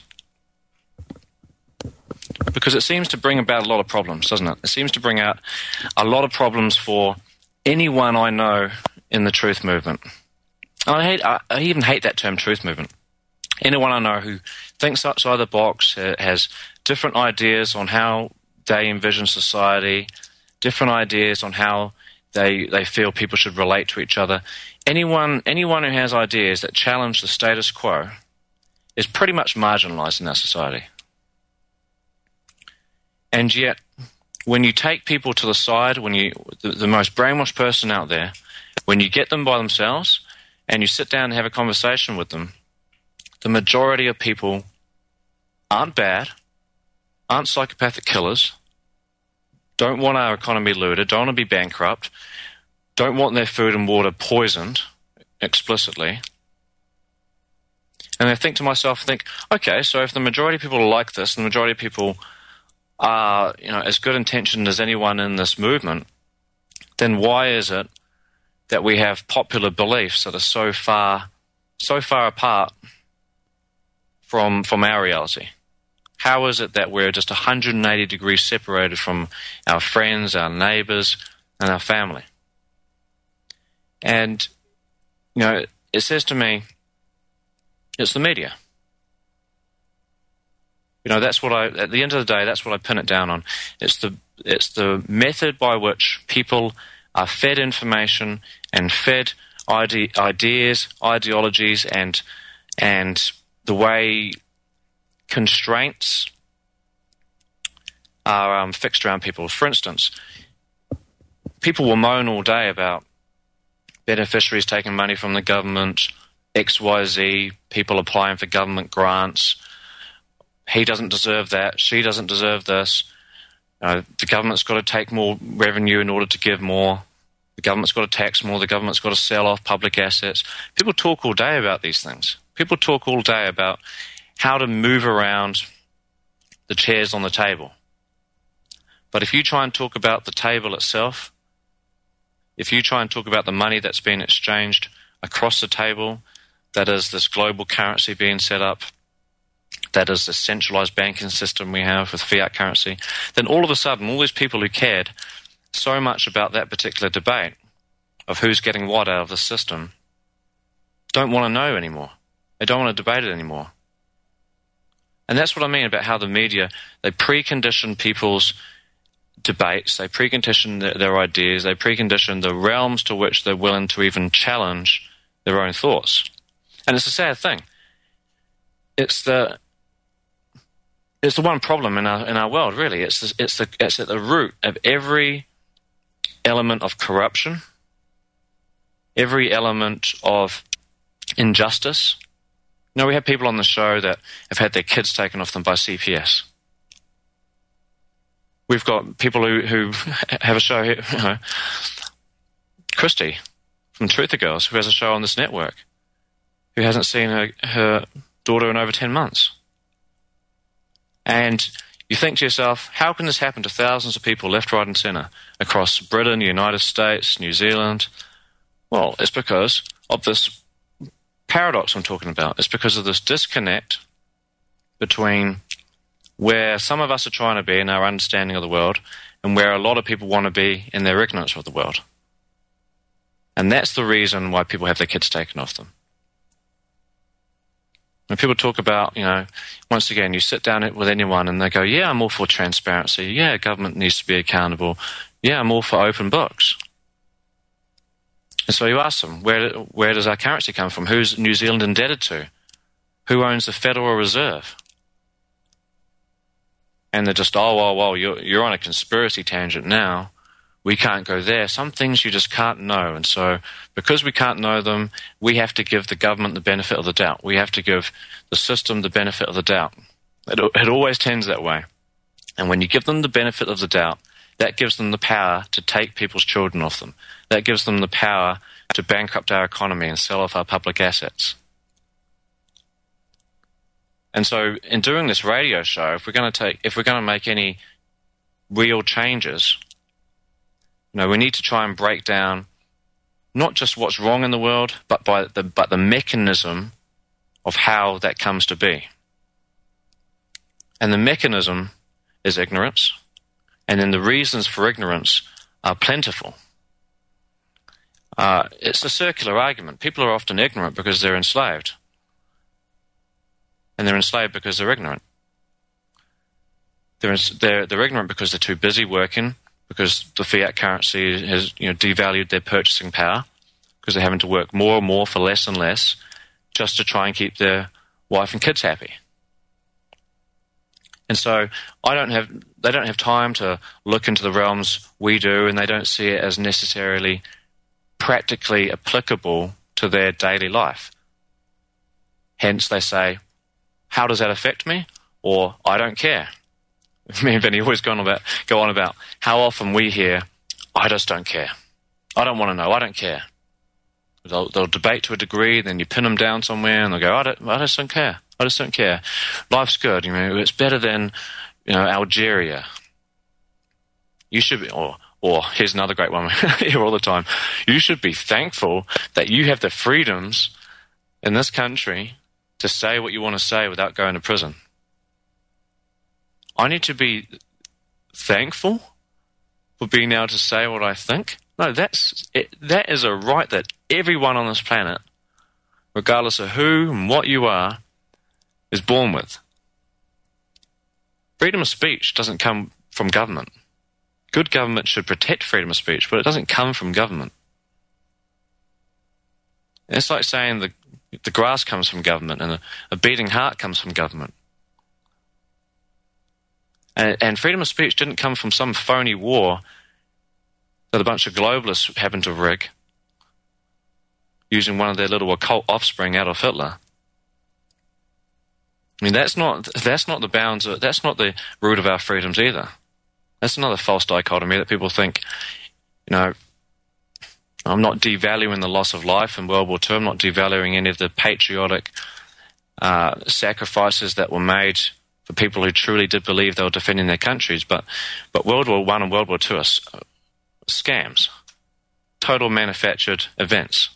Because it seems to bring about a lot of problems, doesn't it? It seems to bring out a lot of problems for anyone I know in the truth movement. And I even hate that term, truth movement. Anyone I know who thinks outside the box, has different ideas on how they envision society, different ideas on how they feel people should relate to each other. Anyone who has ideas that challenge the status quo is pretty much marginalized in our society. And yet, when you take people to the side, when the most brainwashed person out there, when you get them by themselves and you sit down and have a conversation with them, the majority of people aren't bad, aren't psychopathic killers, don't want our economy looted, don't want to be bankrupt, don't want their food and water poisoned explicitly. And I think to myself, okay, so if the majority of people are like this, and the majority of people are, as good intentioned as anyone in this movement, then why is it that we have popular beliefs that are so far apart from our reality? How is it that we're just 180 degrees separated from our friends, our neighbors, and our family? And, it says to me, it's the media. That's what at the end of the day, that's what I pin it down on. It's the It's the method by which people are fed information and fed ideas, ideologies, and the way constraints are fixed around people. For instance, people will moan all day about beneficiaries taking money from the government, XYZ, people applying for government grants. He doesn't deserve that. She doesn't deserve this. The government's got to take more revenue in order to give more. The government's got to tax more. The government's got to sell off public assets. People talk all day about these things. People talk all day about how to move around the chairs on the table. But if you try and talk about the table itself, if you try and talk about the money that's being exchanged across the table, that is this global currency being set up, that is the centralized banking system we have with fiat currency, then all of a sudden, all these people who cared so much about that particular debate of who's getting what out of the system don't want to know anymore. They don't want to debate it anymore. And that's what I mean about how the media, they precondition people's debates, they precondition their ideas, they precondition the realms to which they're willing to even challenge their own thoughts. And it's a sad thing. It's the one problem in our world, really. It's at the root of every element of corruption, every element of injustice. You know, we have people on the show that have had their kids taken off them by CPS. We've got people who have a show here, Christy from Truther Girls, who has a show on this network, who hasn't seen her daughter in over 10 months. And you think to yourself, how can this happen to thousands of people left, right, and centre across Britain, the United States, New Zealand? Well, it's because of this paradox I'm talking about. It's because of this disconnect between where some of us are trying to be in our understanding of the world and where a lot of people want to be in their ignorance of the world. And that's the reason why people have their kids taken off them. When people talk about, once again, you sit down with anyone and they go, yeah, I'm all for transparency. Yeah, government needs to be accountable. Yeah, I'm all for open books. And so you ask them, where does our currency come from? Who's New Zealand indebted to? Who owns the Federal Reserve? And they're just, you're on a conspiracy tangent now. We can't go there. Some things you just can't know. And so because we can't know them, we have to give the government the benefit of the doubt. We have to give the system the benefit of the doubt. It always tends that way. And when you give them the benefit of the doubt, that gives them the power to take people's children off them. That gives them the power to bankrupt our economy and sell off our public assets. And so in doing this radio show, if we're going to make any real changes, we need to try and break down not just what's wrong in the world, but the mechanism of how that comes to be. And the mechanism is ignorance, and then the reasons for ignorance are plentiful. It's a circular argument. People are often ignorant because they're enslaved. And they're enslaved because they're ignorant. They're ignorant because they're too busy working, because the fiat currency has devalued their purchasing power, because they're having to work more and more for less and less just to try and keep their wife and kids happy. And so they don't have time to look into the realms we do, and they don't see it as necessarily practically applicable to their daily life. Hence they say, how does that affect me? Or, I don't care. Me and Vinny always go on about how often we hear, I just don't care. I don't want to know. I don't care. They'll debate to a degree, then you pin them down somewhere, and they'll go, I just don't care. I just don't care. Life's good. It's better than Algeria. You should be, or here's another great one we hear all the time. You should be thankful that you have the freedoms in this country to say what you want to say without going to prison. I need to be thankful for being able to say what I think? No, that is a right that everyone on this planet, regardless of who and what you are, is born with. Freedom of speech doesn't come from government. Good government should protect freedom of speech, but it doesn't come from government. It's like saying the grass comes from government and a beating heart comes from government. And freedom of speech didn't come from some phony war that a bunch of globalists happened to rig using one of their little occult offspring, Adolf Hitler. I mean, that's not the bounds. That's not the root of our freedoms either. That's another false dichotomy that people think, I'm not devaluing the loss of life in World War II. I'm not devaluing any of the patriotic sacrifices that were made for people who truly did believe they were defending their countries. But World War I and World War II are scams, total manufactured events.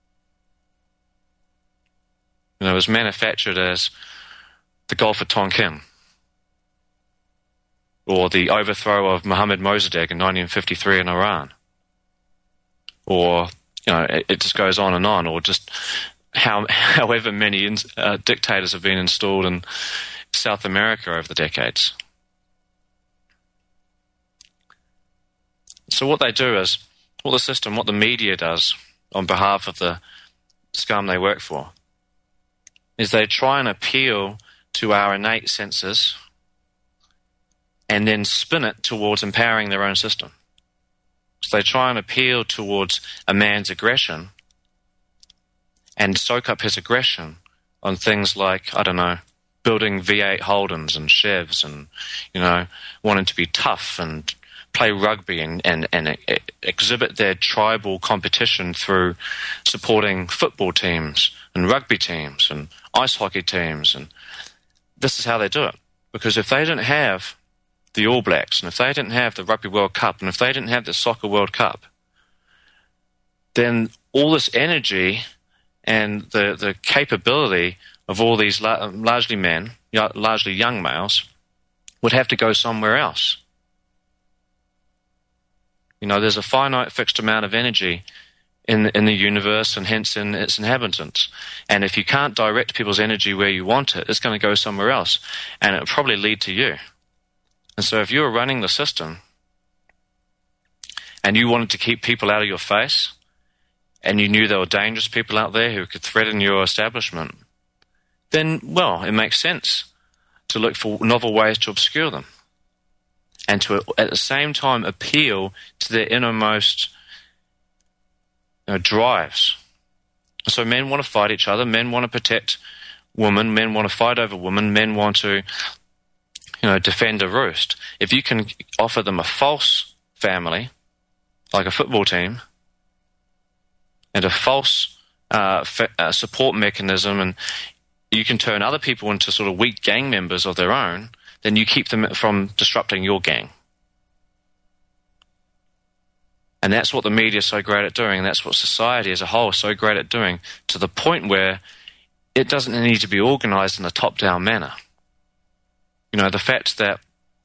It was manufactured as the Gulf of Tonkin, or the overthrow of Mohammad Mossadegh in 1953 in Iran, or it just goes on, or just however many dictators have been installed in South America over the decades. So what they do is, what the media does on behalf of the scum they work for, is they try and appeal to our innate senses and then spin it towards empowering their own system. So they try and appeal towards a man's aggression and soak up his aggression on things like, building V8 Holdens and Chevs and, wanting to be tough and play rugby and exhibit their tribal competition through supporting football teams and rugby teams and ice hockey teams. And this is how they do it. Because if they didn't have the All Blacks, and if they didn't have the Rugby World Cup, and if they didn't have the Soccer World Cup, then all this energy and the capability of all these largely men, largely young males, would have to go somewhere else. There's a finite fixed amount of energy in the universe and hence in its inhabitants. And if you can't direct people's energy where you want it, it's going to go somewhere else. And it'll probably lead to you. And so if you were running the system and you wanted to keep people out of your face and you knew there were dangerous people out there who could threaten your establishment, then, well, it makes sense to look for novel ways to obscure them and to, at the same time, appeal to their innermost drives. So men want to fight each other, men want to protect women, men want to fight over women, men want to defend a roost. If you can offer them a false family, like a football team, and a false support mechanism, and you can turn other people into sort of weak gang members of their own, then you keep them from disrupting your gang. And that's what the media is so great at doing, and that's what society as a whole is so great at doing, to the point where it doesn't need to be organized in a top-down manner. The fact that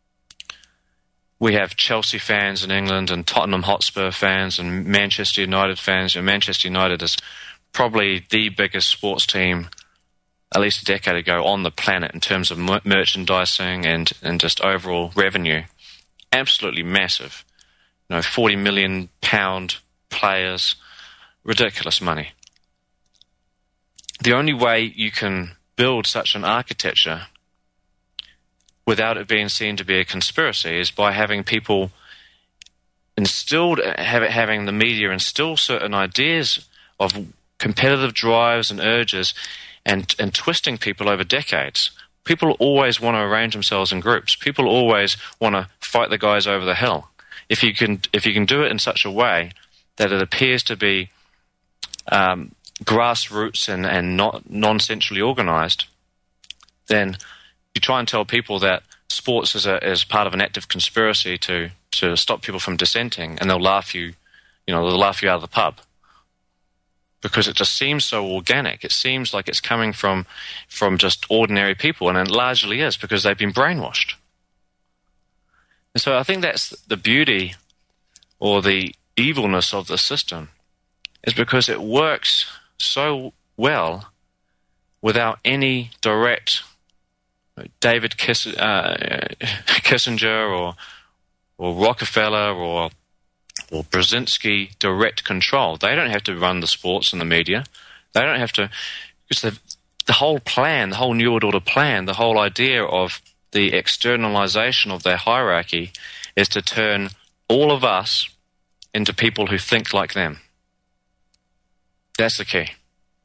we have Chelsea fans in England and Tottenham Hotspur fans and Manchester United fans. Manchester United is probably the biggest sports team, at least a decade ago, on the planet in terms of merchandising and just overall revenue. Absolutely massive. £40 million players, ridiculous money. The only way you can build such an architecture without it being seen to be a conspiracy is by having people having the media instill certain ideas of competitive drives and urges and twisting people over decades. People always want to arrange themselves in groups. People always want to fight the guys over the hill. If you can do it in such a way that it appears to be grassroots and not non-centrally organized, then you try and tell people that sports is part of an active conspiracy to stop people from dissenting, and they'll laugh you out of the pub. Because it just seems so organic. It seems like it's coming from just ordinary people, and it largely is because they've been brainwashed. And so I think that's the beauty or the evilness of the system, is because it works so well without any direct David Kissinger or Rockefeller or Brzezinski direct control. They don't have to run the sports and the media. They don't have to, because the whole plan, the whole New World Order plan, the whole idea of the externalization of their hierarchy is to turn all of us into people who think like them. That's the key.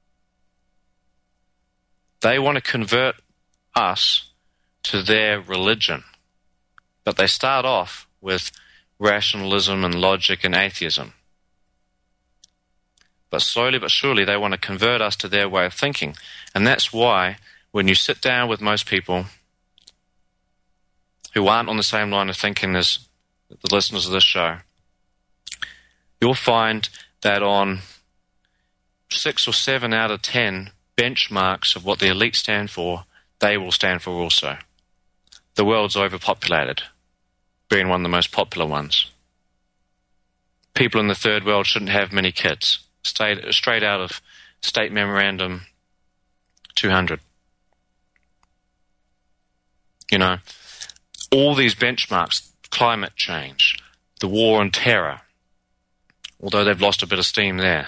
They want to convert us to their religion, but they start off with rationalism and logic and atheism. But slowly but surely they want to convert us to their way of thinking. And that's why when you sit down with most people who aren't on the same line of thinking as the listeners of this show, you'll find that on 6 or 7 out of 10 benchmarks of what the elite stand for, they will stand for also. The world's overpopulated, being one of the most popular ones. People in the third world shouldn't have many kids. Straight out of State Memorandum 200. You know, all these benchmarks, climate change, the war on terror, although they've lost a bit of steam there.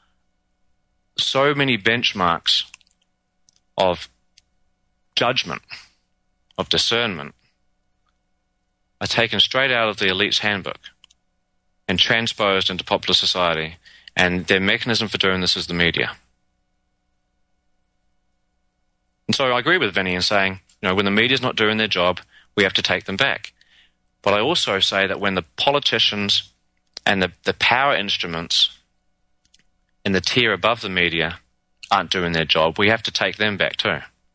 So many benchmarks of judgment, of discernment, are taken straight out of the elite's handbook and transposed into popular society, and their mechanism for doing this is the media. And so I agree with Vinny in saying, you know, when the media's not doing their job, we have to take them back. But I also say that when the politicians and the power instruments in the tier above the media aren't doing their job, we have to take them back too.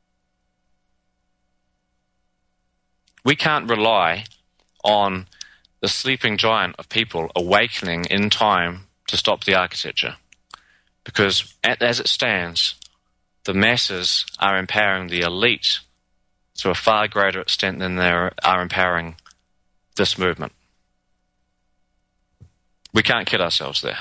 We can't rely on the sleeping giant of people awakening in time to stop the architecture. Because as it stands, the masses are empowering the elite to a far greater extent than they are empowering this movement. We can't kid ourselves there.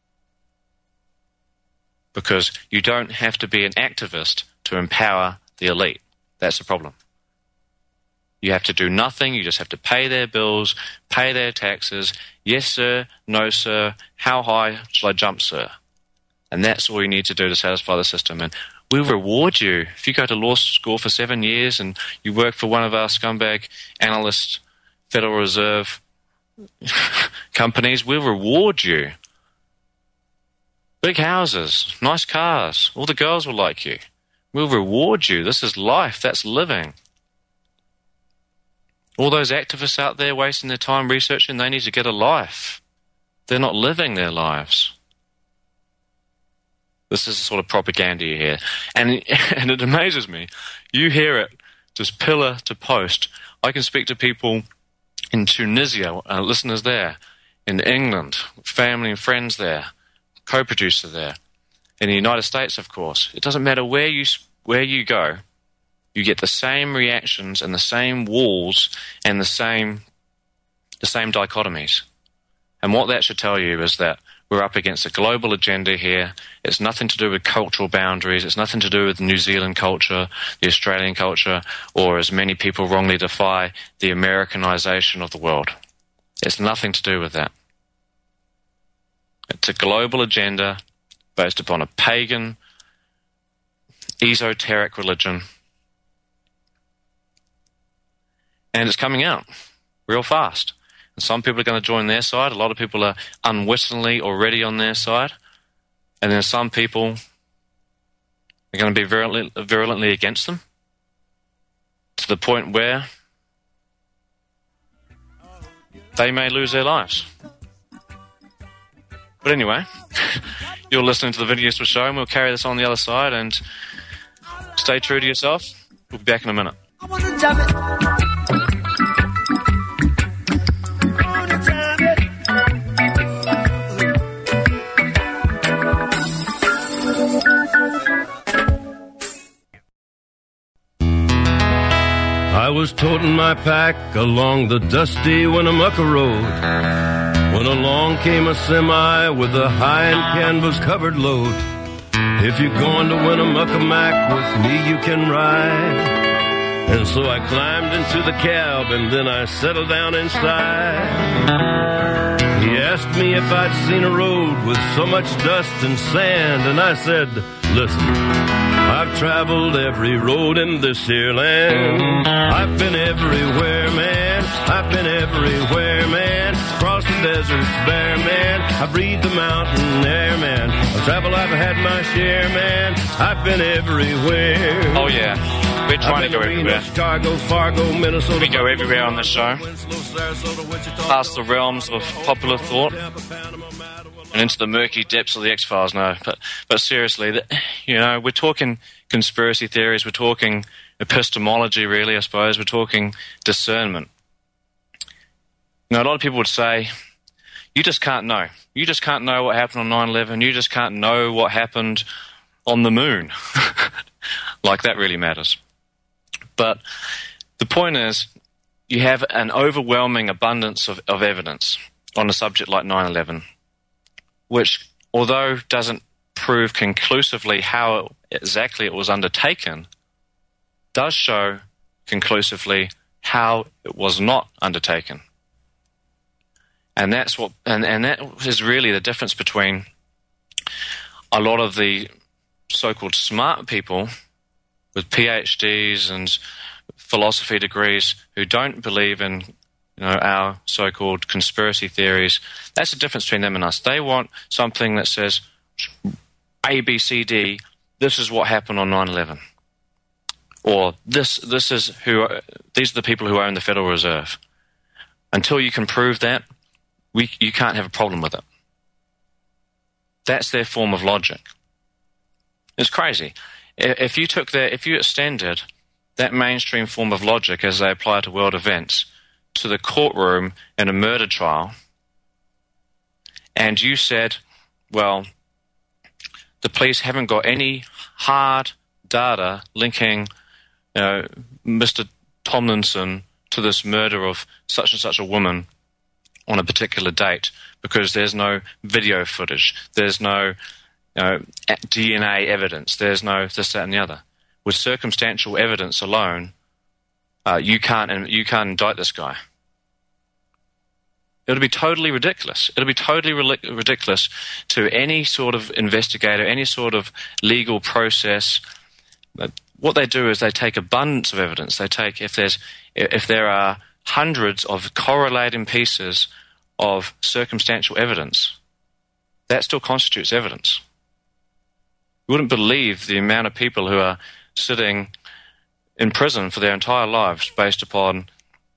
Because you don't have to be an activist to empower the elite. That's the problem. You have to do nothing. You just have to pay their bills, pay their taxes. Yes, sir. No, sir. How high shall I jump, sir? And that's all you need to do to satisfy the system. And we'll reward you. If you go to law school for 7 years and you work for one of our scumbag analyst Federal Reserve companies, we'll reward you. Big houses, nice cars. All the girls will like you. We'll reward you. This is life. That's living. All those activists out there wasting their time researching, they need to get a life. They're not living their lives. This is the sort of propaganda you hear. And it amazes me. You hear it just pillar to post. I can speak to people in Tunisia, listeners there, in England, family and friends there, co-producer there, in the United States, of course. It doesn't matter where you go. You get the same reactions and the same walls and the same dichotomies. And what that should tell you is that we're up against a global agenda here. It's nothing to do with cultural boundaries. It's nothing to do with New Zealand culture, the Australian culture, or as many people wrongly defy, the Americanization of the world. It's nothing to do with that. It's a global agenda based upon a pagan, esoteric religion. And it's coming out real fast. And some people are going to join their side. A lot of people are unwittingly already on their side. And then some people are going to be virulently against them to the point where they may lose their lives. But anyway, you're listening to the Vinny Esper Show, and we'll carry this on the other side. And stay true to yourself. We'll be back in a minute. I was toting my pack along the dusty Winnemucca Road when along came a semi with a high and canvas-covered load. If you're going to Winnemucca Mac with me, you can ride. And so I climbed into the cab and then I settled down inside. He asked me if I'd seen a road with so much dust and sand, and I said, listen, I've traveled every road in this here land. I've been everywhere, man. I've been everywhere, man. Across the deserts bare, man. I breathe the mountain air, man. Of travel I've had my share, man. I've been everywhere. Oh, yeah. We're trying to go everywhere. Chicago, Fargo, Minnesota. We go everywhere on this show. Past the realms of popular thought and into the murky depths of the X-Files. No, but seriously, we're talking conspiracy theories. We're talking epistemology, really, I suppose. We're talking discernment. A lot of people would say, you just can't know. You just can't know what happened on 9/11. You just can't know what happened on the moon. Like that really matters. But the point is, you have an overwhelming abundance of evidence on a subject like 9/11, which, although doesn't prove conclusively how exactly it was undertaken, does show conclusively how it was not undertaken. And that's what, and that is really the difference between a lot of the so-called smart people with PhDs and philosophy degrees who don't believe in our so-called conspiracy theories. That's the difference between them and us. They want something that says A, B, C, D. This is what happened on 9/11, or these are the people who own the Federal Reserve. Until you can prove that, you can't have a problem with it. That's their form of logic. It's crazy. If you extended that mainstream form of logic as they apply to world events to the courtroom in a murder trial, and you said, well, the police haven't got any hard data linking Mr. Tomlinson to this murder of such and such a woman on a particular date because there's no video footage, there's no DNA evidence, there's no this, that, and the other. With circumstantial evidence alone, you can't indict this guy. It'll be totally ridiculous. It'll be totally ridiculous to any sort of investigator, any sort of legal process. What they do is they take abundance of evidence. They take if there are hundreds of correlating pieces of circumstantial evidence, that still constitutes evidence. You wouldn't believe the amount of people who are sitting in prison for their entire lives based upon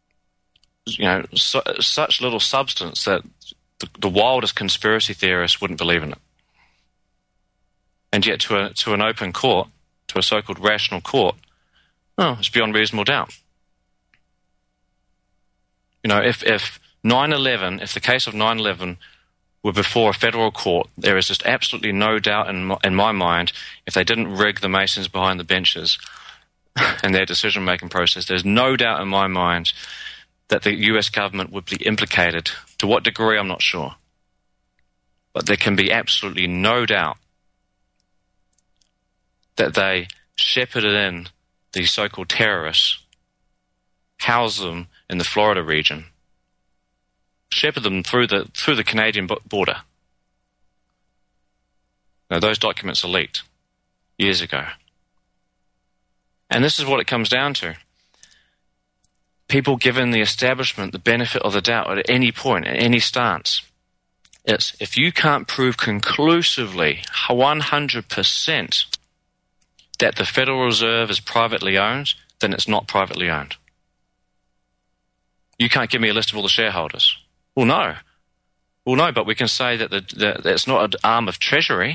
such little substance that the wildest conspiracy theorists wouldn't believe in it. And yet to an open court, to a so-called rational court, it's beyond reasonable doubt. If 9/11, if the case of 9/11 were before a federal court, there is just absolutely no doubt in my mind, if they didn't rig the Masons behind the benches and their decision-making process, there's no doubt in my mind that the US government would be implicated. To what degree, I'm not sure. But there can be absolutely no doubt that they shepherded in these so-called terrorists, housed them in the Florida region, shepherd them through the Canadian border. Now, those documents are leaked years ago. And this is what it comes down to. People giving the establishment the benefit of the doubt at any point, at any stance. It's if you can't prove conclusively 100% that the Federal Reserve is privately owned, then it's not privately owned. You can't give me a list of all the shareholders. Well, no, but we can say that it's not an arm of Treasury.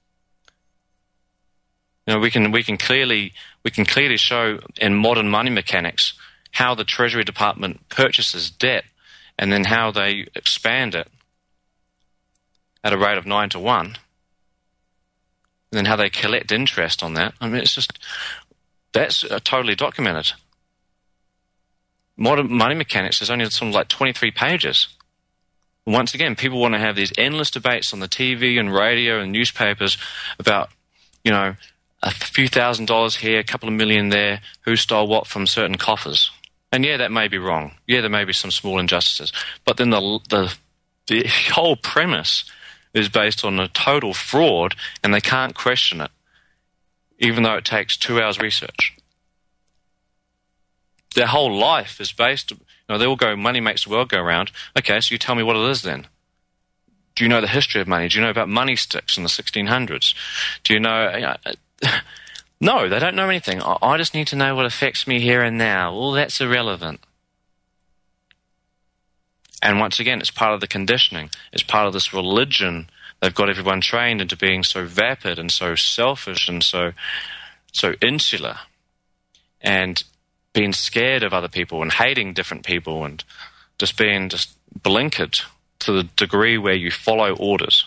We can clearly show in modern money mechanics how the Treasury Department purchases debt and then how they expand it at a rate of 9-1, and then how they collect interest on that. I mean, that's totally documented. Modern money mechanics is only something like 23 pages. Once again, people want to have these endless debates on the TV and radio and newspapers about, a few $1,000s here, a couple of million there, who stole what from certain coffers. And yeah, that may be wrong. Yeah, there may be some small injustices. But then the whole premise is based on a total fraud, and they can't question it, even though it takes 2 hours research. Their whole life is based, they all go, money makes the world go round. Okay, so you tell me what it is then. Do you know the history of money? Do you know about money sticks in the 1600s? Do you know... No, they don't know anything. I just need to know what affects me here and now. Well, that's irrelevant. And once again, it's part of the conditioning. It's part of this religion. They've got everyone trained into being so vapid and so selfish and so insular, and being scared of other people and hating different people and just being blinkered to the degree where you follow orders.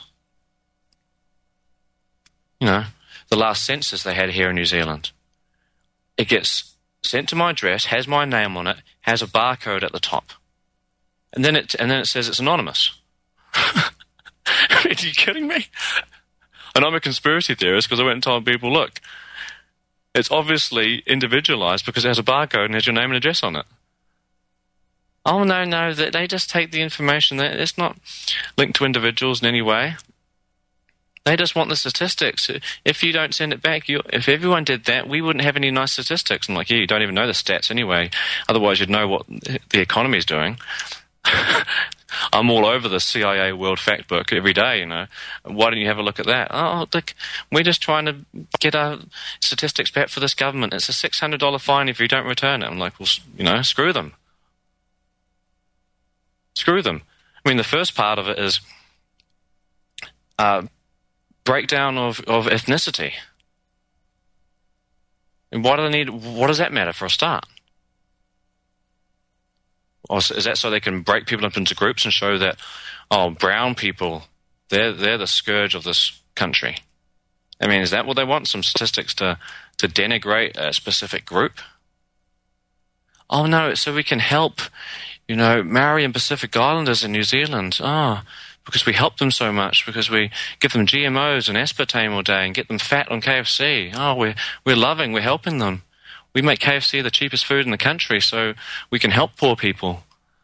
The last census they had here in New Zealand, it gets sent to my address, has my name on it, has a barcode at the top, and then it says it's anonymous. Are you kidding me? And I'm a conspiracy theorist because I went and told people, look, it's obviously individualized because it has a barcode and has your name and address on it. Oh, no, they just take the information. It's not linked to individuals in any way. They just want the statistics. If you don't send it back, if everyone did that, we wouldn't have any nice statistics. I'm like, you don't even know the stats anyway. Otherwise, you'd know what the economy is doing. I'm all over the CIA World Fact Book every day, Why don't you have a look at that? Oh, look, we're just trying to get our statistics back for this government. It's a $600 fine if you don't return it. I'm like, well, screw them. Screw them. I mean, the first part of it is breakdown of ethnicity. And what does that matter for a start? Or is that so they can break people up into groups and show that, brown people, they're the scourge of this country? I mean, is that what they want? Some statistics to denigrate a specific group? Oh, no, it's so we can help, Maori and Pacific Islanders in New Zealand. Because we help them so much, because we give them GMOs and aspartame all day and get them fat on KFC. We're loving, we're helping them. We make KFC the cheapest food in the country so we can help poor people.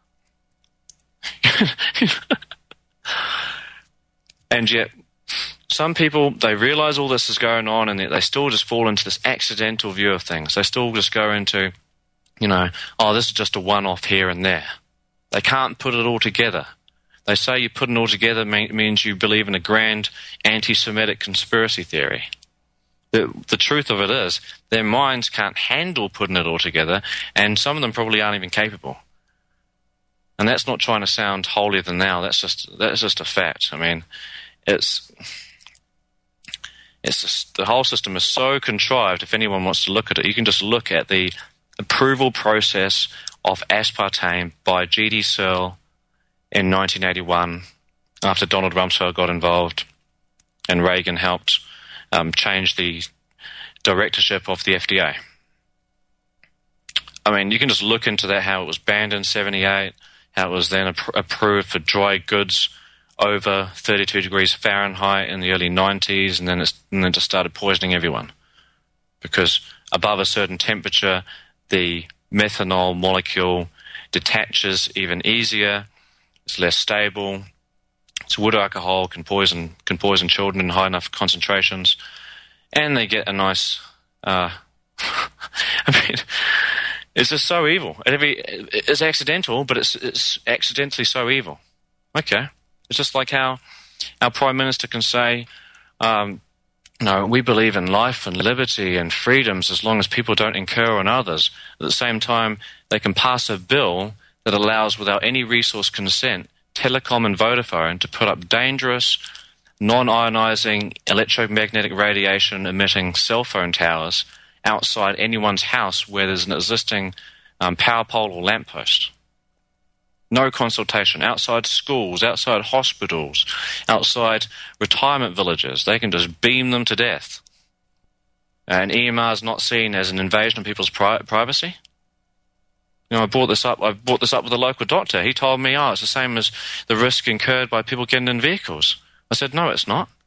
And yet, some people, they realize all this is going on and they still just fall into this accidental view of things. They still just go into, this is just a one-off here and there. They can't put it all together. They say you put it all together means you believe in a grand anti-Semitic conspiracy theory. The truth of it is, their minds can't handle putting it all together, and some of them probably aren't even capable. And that's not trying to sound holier than thou. That's just a fact. I mean, it's just, the whole system is so contrived. If anyone wants to look at it, you can just look at the approval process of aspartame by G.D. Searle in 1981, after Donald Rumsfeld got involved and Reagan helped change the directorship of the FDA. I mean, you can just look into that, how it was banned in 78, how it was then approved for dry goods over 32 degrees Fahrenheit in the early 90s, and then it just started poisoning everyone. Because above a certain temperature, the methanol molecule detaches even easier, it's less stable. So wood alcohol can poison children in high enough concentrations, and they get a nice. I mean, it's just so evil. It's accidental, but it's accidentally so evil. Okay, it's just like how our Prime Minister can say, we believe in life and liberty and freedoms as long as people don't incur on others. At the same time, they can pass a bill that allows, without any resource consent, Telecom and Vodafone to put up dangerous, non-ionizing electromagnetic radiation emitting cell phone towers outside anyone's house where there's an existing power pole or lamppost. No consultation. Outside schools, outside hospitals, outside retirement villages. They can just beam them to death. And EMR is not seen as an invasion of people's privacy. I brought this up with a local doctor. He told me, it's the same as the risk incurred by people getting in vehicles. I said, no, it's not.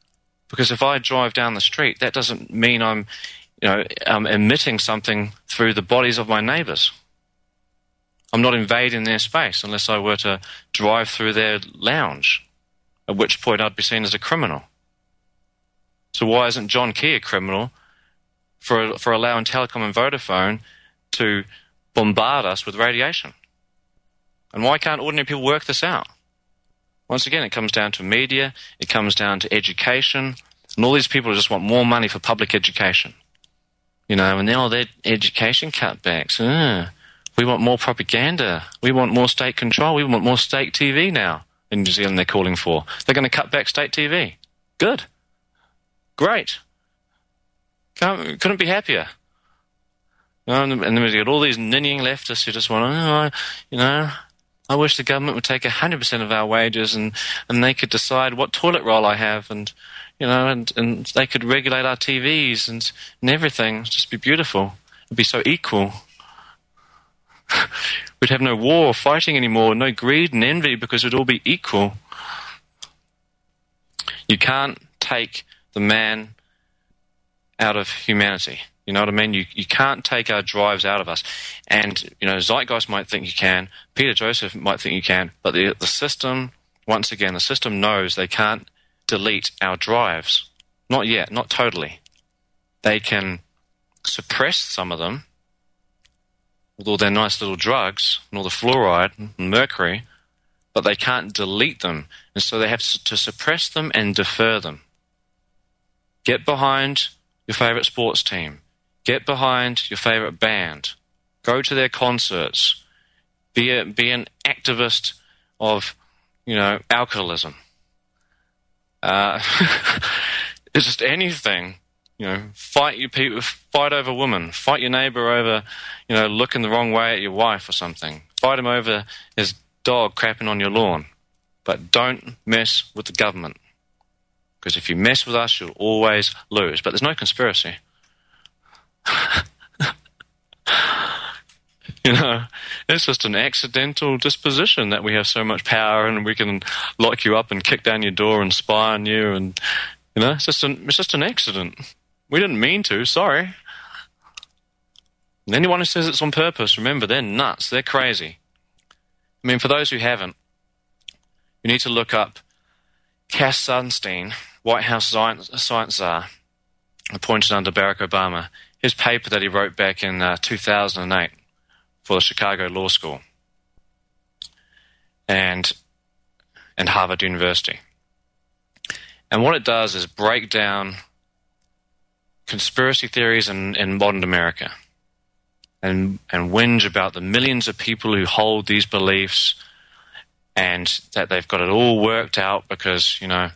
Because if I drive down the street, that doesn't mean I'm emitting something through the bodies of my neighbours. I'm not invading their space unless I were to drive through their lounge, at which point I'd be seen as a criminal. So why isn't John Key a criminal for allowing Telecom and Vodafone to bombard us with radiation? And why can't ordinary people work this out? Once again, it comes down to media, it comes down to education, and all these people just want more money for public education. And then all their education cutbacks. We want more propaganda. We want more state control. We want more state TV now in New Zealand they're calling for. They're going to cut back state TV. Good. Great. Couldn't be happier. And then we get all these ninnying leftists who just want, I wish the government would take 100% of our wages and they could decide what toilet roll I have and they could regulate our TVs and everything. It'd just be beautiful. It'd be so equal. We'd have no war or fighting anymore, no greed and envy because it'd all be equal. You can't take the man out of humanity. You know what I mean? You can't take our drives out of us. And, Zeitgeist might think you can, Peter Joseph might think you can, but the system, once again, the system knows they can't delete our drives. Not yet, not totally. They can suppress some of them with all their nice little drugs and all the fluoride and mercury, but they can't delete them. And so they have to suppress them and defer them. Get behind your favourite sports team. Get behind your favourite band. Go to their concerts. Be an activist of, alcoholism. It's just anything. Fight your people. Fight over women. Fight your neighbour over, looking the wrong way at your wife or something. Fight him over his dog crapping on your lawn. But don't mess with the government. Because if you mess with us, you'll always lose. But there's no conspiracy. It's just an accidental disposition that we have so much power and we can lock you up and kick down your door and spy on you, and it's just an accident. We didn't mean to. Sorry. And anyone who says it's on purpose, remember, they're nuts. They're crazy. I mean, for those who haven't, you need to look up Cass Sunstein, White House Science Czar, appointed under Barack Obama. His paper that he wrote back in 2008 for the Chicago Law School and Harvard University. And what it does is break down conspiracy theories in modern America and whinge about the millions of people who hold these beliefs and that they've got it all worked out because, the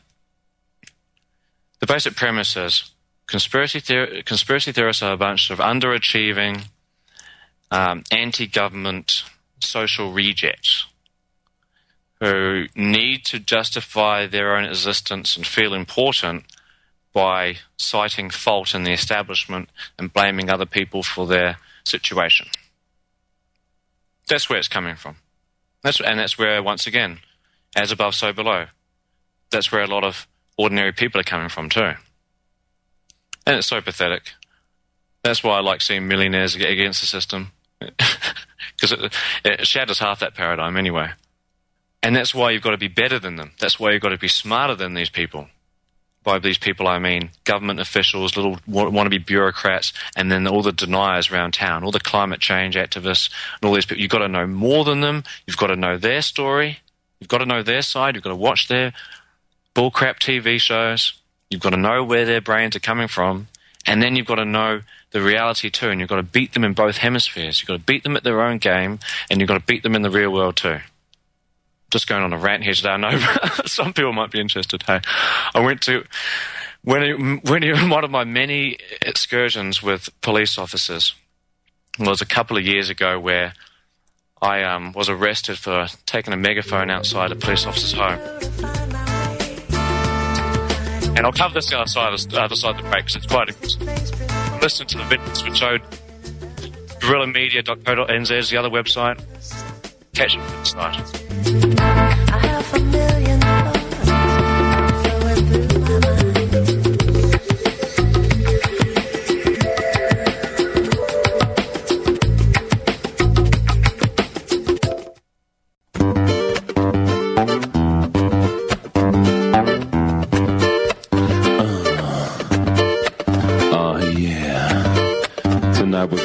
basic premise is conspiracy theorists are a bunch of underachieving, anti-government social rejects who need to justify their own existence and feel important by citing fault in the establishment and blaming other people for their situation. That's where it's coming from. That's where, once again, as above, so below. That's where a lot of ordinary people are coming from too. And it's so pathetic. That's why I like seeing millionaires get against the system. Because it shatters half that paradigm anyway. And that's why you've got to be better than them. That's why you've got to be smarter than these people. By these people, I mean government officials, little wannabe bureaucrats, and then all the deniers around town, all the climate change activists, and all these people. You've got to know more than them. You've got to know their story. You've got to know their side. You've got to watch their bullcrap TV shows. You've got to know where their brains are coming from. And then you've got to know the reality too. And you've got to beat them in both hemispheres. You've got to beat them at their own game, and you've got to beat them in the real world too. Just going on a rant here today. I know some people might be interested. Hey, I went to one of my many excursions with police officers was a couple of years ago where I was arrested for taking a megaphone outside a police officer's home. And I'll cover this outside the break because it's quite interesting. Listen to the videos which showed guerrillamedia.co.nz is the other website. Catch it on the site. I have a million thoughts flowing through my mind.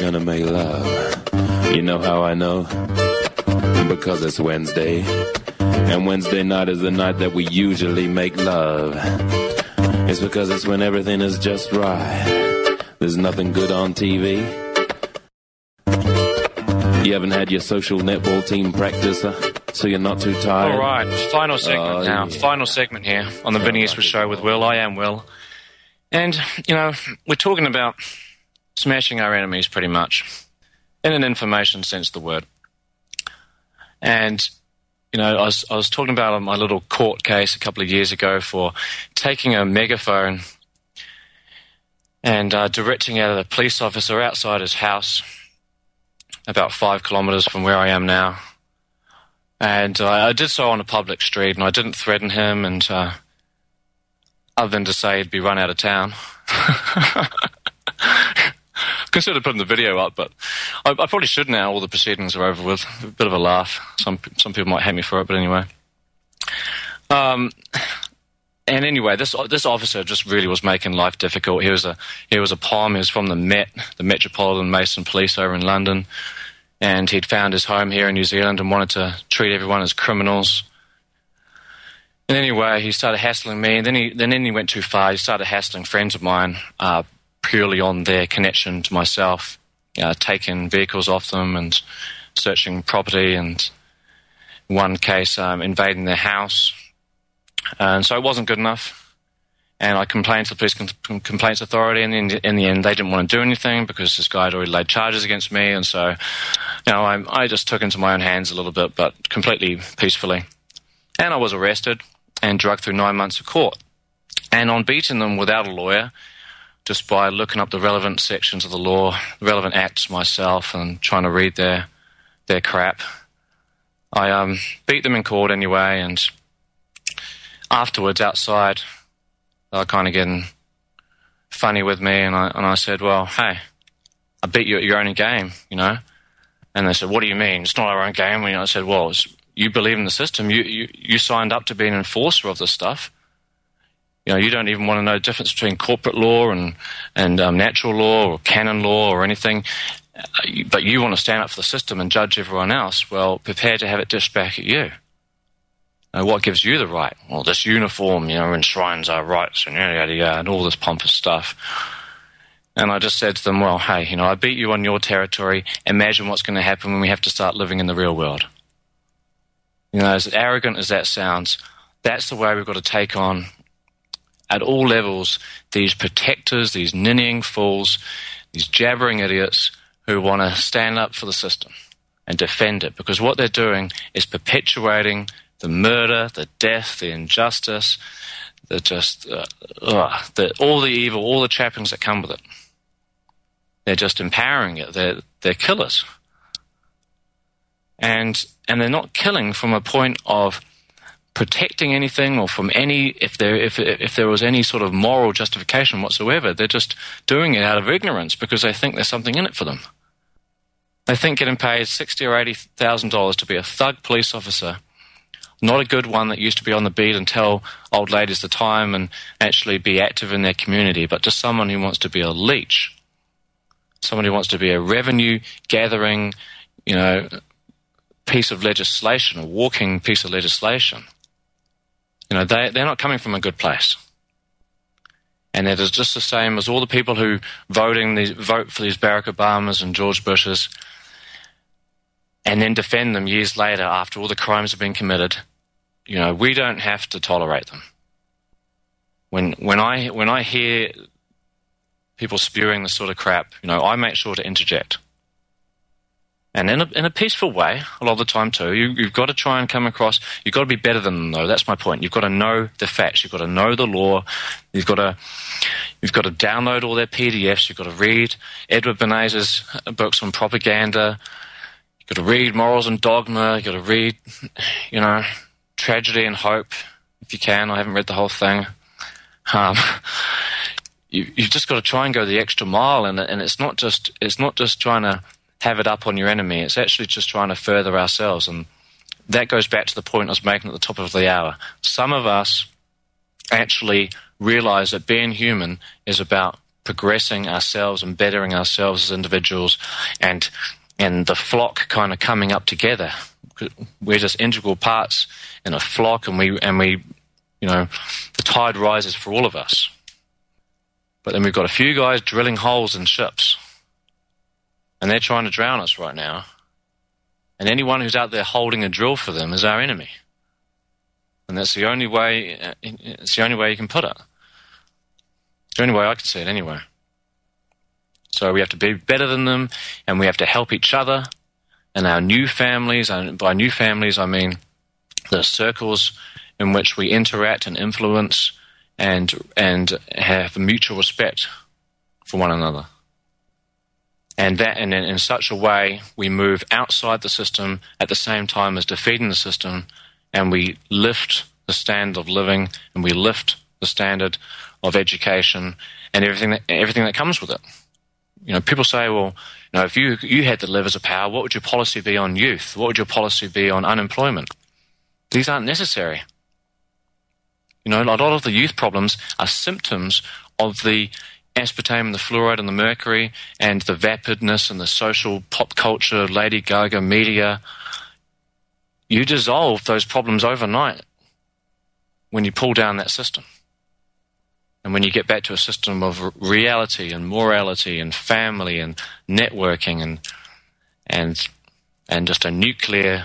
gonna make love. You know how I know? Because it's Wednesday. And Wednesday night is the night that we usually make love. It's because it's when everything is just right. There's nothing good on TV. You haven't had your social netball team practice, so you're not too tired? All right, final segment now. Yeah. Final segment here on the Vinny Eastwood Show with Will. I am Will. And, you know, we're talking about smashing our enemies pretty much, in an information sense of the word. And, you know, I was talking about my little court case a couple of years ago for taking a megaphone and directing at a police officer outside his house, about 5 kilometres from where I am now. And I did so on a public street, and I didn't threaten him, and other than to say he'd be run out of town. Considered putting the video up, but I probably should now. All the proceedings are over with. A bit of a laugh. Some people might hate me for it, but anyway. And anyway, this officer just really was making life difficult. He was a POM. He was from the Met, the Metropolitan Mason Police over in London, and he'd found his home here in New Zealand and wanted to treat everyone as criminals. And anyway, he started hassling me, and then he went too far. He started hassling friends of mine, purely on their connection to myself, taking vehicles off them and searching property, and in one case invading their house. And so it wasn't good enough. And I complained to the Police Complaints Authority, and in the end they didn't want to do anything because this guy had already laid charges against me. And so, you know, I just took into my own hands a little bit, but completely peacefully. And I was arrested and dragged through 9 months of court. And on beating them without a lawyer, just by looking up the relevant sections of the law, the relevant acts myself, and trying to read their crap, I beat them in court anyway. And afterwards, outside, they were kind of getting funny with me, and I said, well, hey, I beat you at your own game, you know. And they said, what do you mean? It's not our own game. And I said, well, you believe in the system. You signed up to be an enforcer of this stuff. You know, you don't even want to know the difference between corporate law and natural law or canon law or anything, but you want to stand up for the system and judge everyone else. Well, prepare to have it dished back at you. Now, what gives you the right? Well, this uniform, you know, enshrines our rights and yada, yada, yada, and all this pompous stuff. And I just said to them, well, hey, you know, I beat you on your territory. Imagine what's going to happen when we have to start living in the real world. You know, as arrogant as that sounds, that's the way we've got to take on, at all levels, these protectors, these ninnying fools, these jabbering idiots who want to stand up for the system and defend it. Because what they're doing is perpetuating the murder, the death, the injustice, all the evil, all the trappings that come with it. They're just empowering it. They're killers. And they're not killing from a point of protecting anything or from any, if there was any sort of moral justification whatsoever. They're just doing it out of ignorance because they think there's something in it for them. They think getting paid $60,000 or $80,000 to be a thug police officer, not a good one that used to be on the beat and tell old ladies the time and actually be active in their community, but just someone who wants to be a leech, someone who wants to be a revenue-gathering, you know, piece of legislation, a walking piece of legislation. You know, they're not coming from a good place. And it is just the same as all the people who vote for these Barack Obamas and George Bushes and then defend them years later after all the crimes have been committed. You know, we don't have to tolerate them. When I hear people spewing this sort of crap, you know, I make sure to interject. And in a peaceful way, a lot of the time too. You've got to try and come across. You've got to be better than them, though. That's my point. You've got to know the facts. You've got to know the law. You've got to download all their PDFs. You've got to read Edward Bernays' books on propaganda. You've got to read Morals and Dogma. You've got to read, you know, Tragedy and Hope, if you can. I haven't read the whole thing. You've just got to try and go the extra mile, and it's not just trying to have it up on your enemy. It's actually just trying to further ourselves. And that goes back to the point I was making at the top of the hour. Some of us actually realize that being human is about progressing ourselves and bettering ourselves as individuals, and the flock kind of coming up together. We're just integral parts in a flock, and we the tide rises for all of us. But then we've got a few guys drilling holes in ships, and they're trying to drown us right now. And anyone who's out there holding a drill for them is our enemy. And that's the only way. It's the only way you can put it. It's the only way I can see it, anyway. So we have to be better than them, and we have to help each other and our new families. And by new families, I mean the circles in which we interact and influence, and have mutual respect for one another. And in such a way, we move outside the system at the same time as defeating the system, and we lift the standard of living, and we lift the standard of education, and everything that comes with it. People say, well, if you had the levers of power, what would your policy be on youth? What would your policy be on unemployment? These aren't necessary. A lot of the youth problems are symptoms of the aspartame and the fluoride and the mercury and the vapidness and the social pop culture, Lady Gaga media. You dissolve those problems overnight when you pull down that system. And when you get back to a system of reality and morality and family and networking and just a nuclear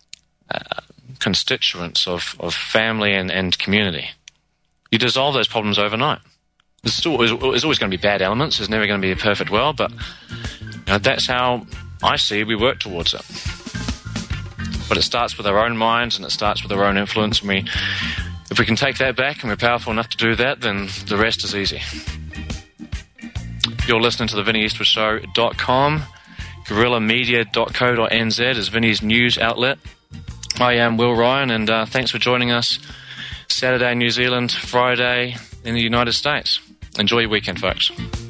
constituents of family and community, you dissolve those problems overnight. There's always going to be bad elements. There's never going to be a perfect world, but that's how I see we work towards it. But it starts with our own minds, and it starts with our own influence. And if we can take that back, and we're powerful enough to do that, then the rest is easy. You're listening to the VinnyEastwoodShow.com. GuerrillaMedia.co.nz is Vinny's news outlet. I am Will Ryan, and thanks for joining us Saturday in New Zealand, Friday in the United States. Enjoy your weekend, folks.